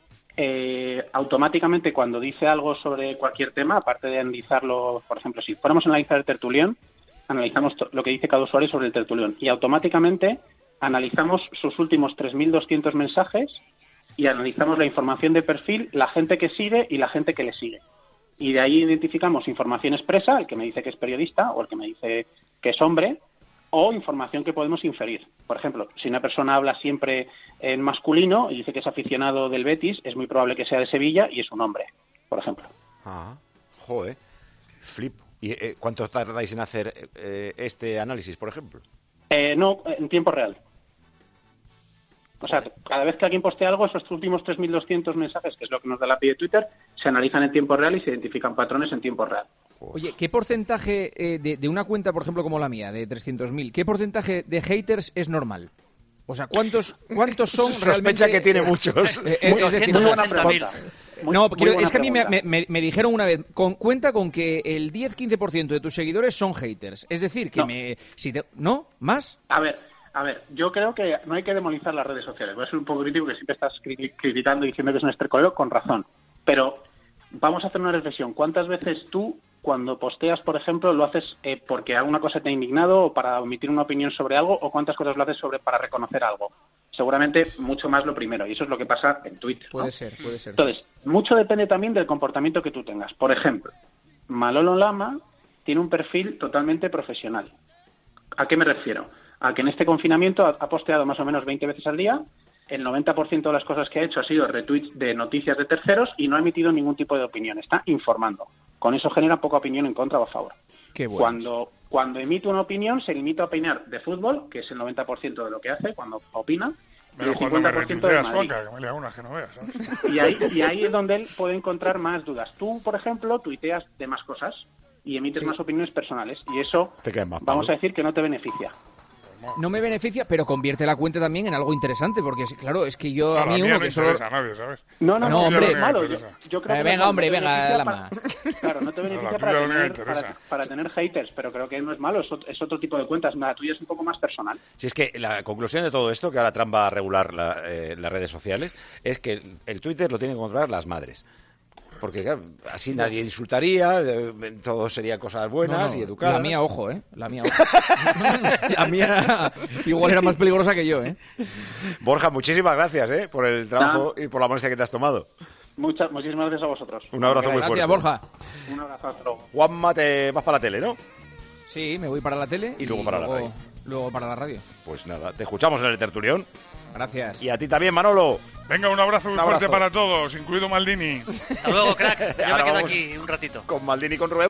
Speaker 8: eh, automáticamente cuando dice algo sobre cualquier tema, aparte de analizarlo, por ejemplo, si fuéramos a analizar el tertulión, analizamos lo que dice cada usuario sobre el tertulión y automáticamente analizamos sus últimos tres mil doscientos mensajes y analizamos la información de perfil, la gente que sigue y la gente que le sigue. Y de ahí identificamos información expresa, el que me dice que es periodista o el que me dice que es hombre, o información que podemos inferir. Por ejemplo, si una persona habla siempre en masculino y dice que es aficionado del Betis, es muy probable que sea de Sevilla y es un hombre, por ejemplo.
Speaker 1: Ah, joder, flipo. ¿Y eh, cuánto tardáis en hacer eh, este análisis, por ejemplo?
Speaker 8: Eh, no, en tiempo real. O sea, cada vez que alguien postea algo, esos últimos tres mil doscientos mensajes, que es lo que nos da la A P I de Twitter, se analizan en tiempo real y se identifican patrones en tiempo real.
Speaker 7: Oye, ¿qué porcentaje eh, de, de una cuenta, por ejemplo, como la mía, de trescientos mil, qué porcentaje de haters es normal? O sea, ¿cuántos, cuántos son
Speaker 1: Sospecha
Speaker 7: realmente...?
Speaker 1: que tiene muchos.
Speaker 7: Eh, eh, es decir,
Speaker 3: doscientos ochenta mil.
Speaker 8: Muy-
Speaker 7: no,
Speaker 8: muy
Speaker 7: quiero-
Speaker 8: buena
Speaker 7: es que a mí me,
Speaker 8: pregunta.
Speaker 7: me- me dijeron una vez, con, cuenta con que el diez quince por ciento de tus seguidores son haters. Es decir, que
Speaker 8: No.
Speaker 7: me... Si te, ¿No? ¿Más?
Speaker 8: A ver, a ver, yo creo que no hay que demonizar las redes sociales. Voy a ser un poco crítico, que siempre estás cri- criticando y diciendo que es un estercolero, con razón. Pero vamos a hacer una reflexión. ¿Cuántas veces tú, cuando posteas, por ejemplo, lo haces eh, porque alguna cosa te ha indignado o para emitir una opinión sobre algo, o cuántas cosas lo haces sobre para reconocer algo? Seguramente mucho más lo primero, y eso es lo que pasa en Twitter, ¿no?
Speaker 7: Puede ser, puede ser.
Speaker 8: Entonces, mucho depende también del comportamiento que tú tengas. Por ejemplo, Manolo Lama tiene un perfil totalmente profesional. ¿A qué me refiero? A que en este confinamiento ha, ha posteado más o menos veinte veces al día, el noventa por ciento de las cosas que ha hecho ha sido retweets de noticias de terceros y no ha emitido ningún tipo de opinión, está informando. Con eso genera poca opinión en contra o a favor.
Speaker 7: Qué bueno.
Speaker 8: Cuando, cuando emite una opinión, se limita a opinar de fútbol, que es el noventa por ciento de lo que hace cuando opina,
Speaker 4: Pero
Speaker 8: y el
Speaker 4: cuando me
Speaker 8: cincuenta por ciento de
Speaker 4: retuitea
Speaker 8: Madrid.
Speaker 4: Suaca, que me lea una que no veas, ¿sabes?
Speaker 8: Y ahí, y ahí es donde él puede encontrar más dudas. Tú, por ejemplo, tuiteas de más cosas y emites
Speaker 7: Sí.
Speaker 8: más opiniones personales, y eso,
Speaker 1: Te quedas más,
Speaker 8: vamos
Speaker 1: Pablo.
Speaker 8: a decir que no te beneficia.
Speaker 7: No me beneficia, pero convierte la cuenta también en algo interesante, porque claro, es que yo
Speaker 4: No,
Speaker 7: a
Speaker 4: la
Speaker 7: mí
Speaker 4: mía
Speaker 7: uno
Speaker 4: no
Speaker 7: que solo...
Speaker 4: interesa a nadie, ¿sabes?
Speaker 8: No, no,
Speaker 7: No,
Speaker 8: no,
Speaker 7: hombre.
Speaker 8: es malo. Yo,
Speaker 4: interesa.
Speaker 8: yo creo
Speaker 7: Eh,
Speaker 8: que
Speaker 7: venga,
Speaker 8: no,
Speaker 7: hombre,
Speaker 8: no te
Speaker 7: venga,
Speaker 8: beneficia
Speaker 7: Lama.
Speaker 8: para- Claro, no te beneficia
Speaker 4: la
Speaker 8: para,
Speaker 4: tuya no me
Speaker 8: tener,
Speaker 4: interesa.
Speaker 8: para, para tener haters, pero creo que no es malo, es, ot- es otro tipo de cuentas. La tuya es un poco más personal.
Speaker 1: Si es que la conclusión de todo esto, que ahora Trump va a regular la- eh, las redes sociales, es que el, el Twitter lo tienen que controlar las madres. Porque claro, así nadie insultaría, eh, todo serían cosas buenas
Speaker 7: No, no,
Speaker 1: y educadas.
Speaker 7: La mía, ojo, ¿eh? La mía, ojo. La mía igual era más peligrosa que yo, ¿eh?
Speaker 1: Borja, muchísimas gracias ¿eh? por el trabajo y por la molestia que te has tomado.
Speaker 8: Muchas, muchísimas gracias a vosotros.
Speaker 1: Un abrazo muy
Speaker 7: Gracias,
Speaker 1: fuerte.
Speaker 7: Borja.
Speaker 8: Un abrazo, hasta luego.
Speaker 1: Juanma, te vas para la tele, ¿no?
Speaker 7: Sí, me voy para la tele
Speaker 1: Y luego para la radio.
Speaker 7: Luego para la radio.
Speaker 1: Pues nada, te escuchamos en el tertulión.
Speaker 7: Gracias.
Speaker 1: Y a ti también, Manolo.
Speaker 4: Venga, un abrazo muy
Speaker 1: Un abrazo.
Speaker 4: fuerte para todos, incluido Maldini.
Speaker 3: Hasta luego, cracks. Yo
Speaker 1: Ahora
Speaker 3: me quedo
Speaker 1: vamos
Speaker 3: aquí un ratito.
Speaker 1: Con Maldini y con Rubén.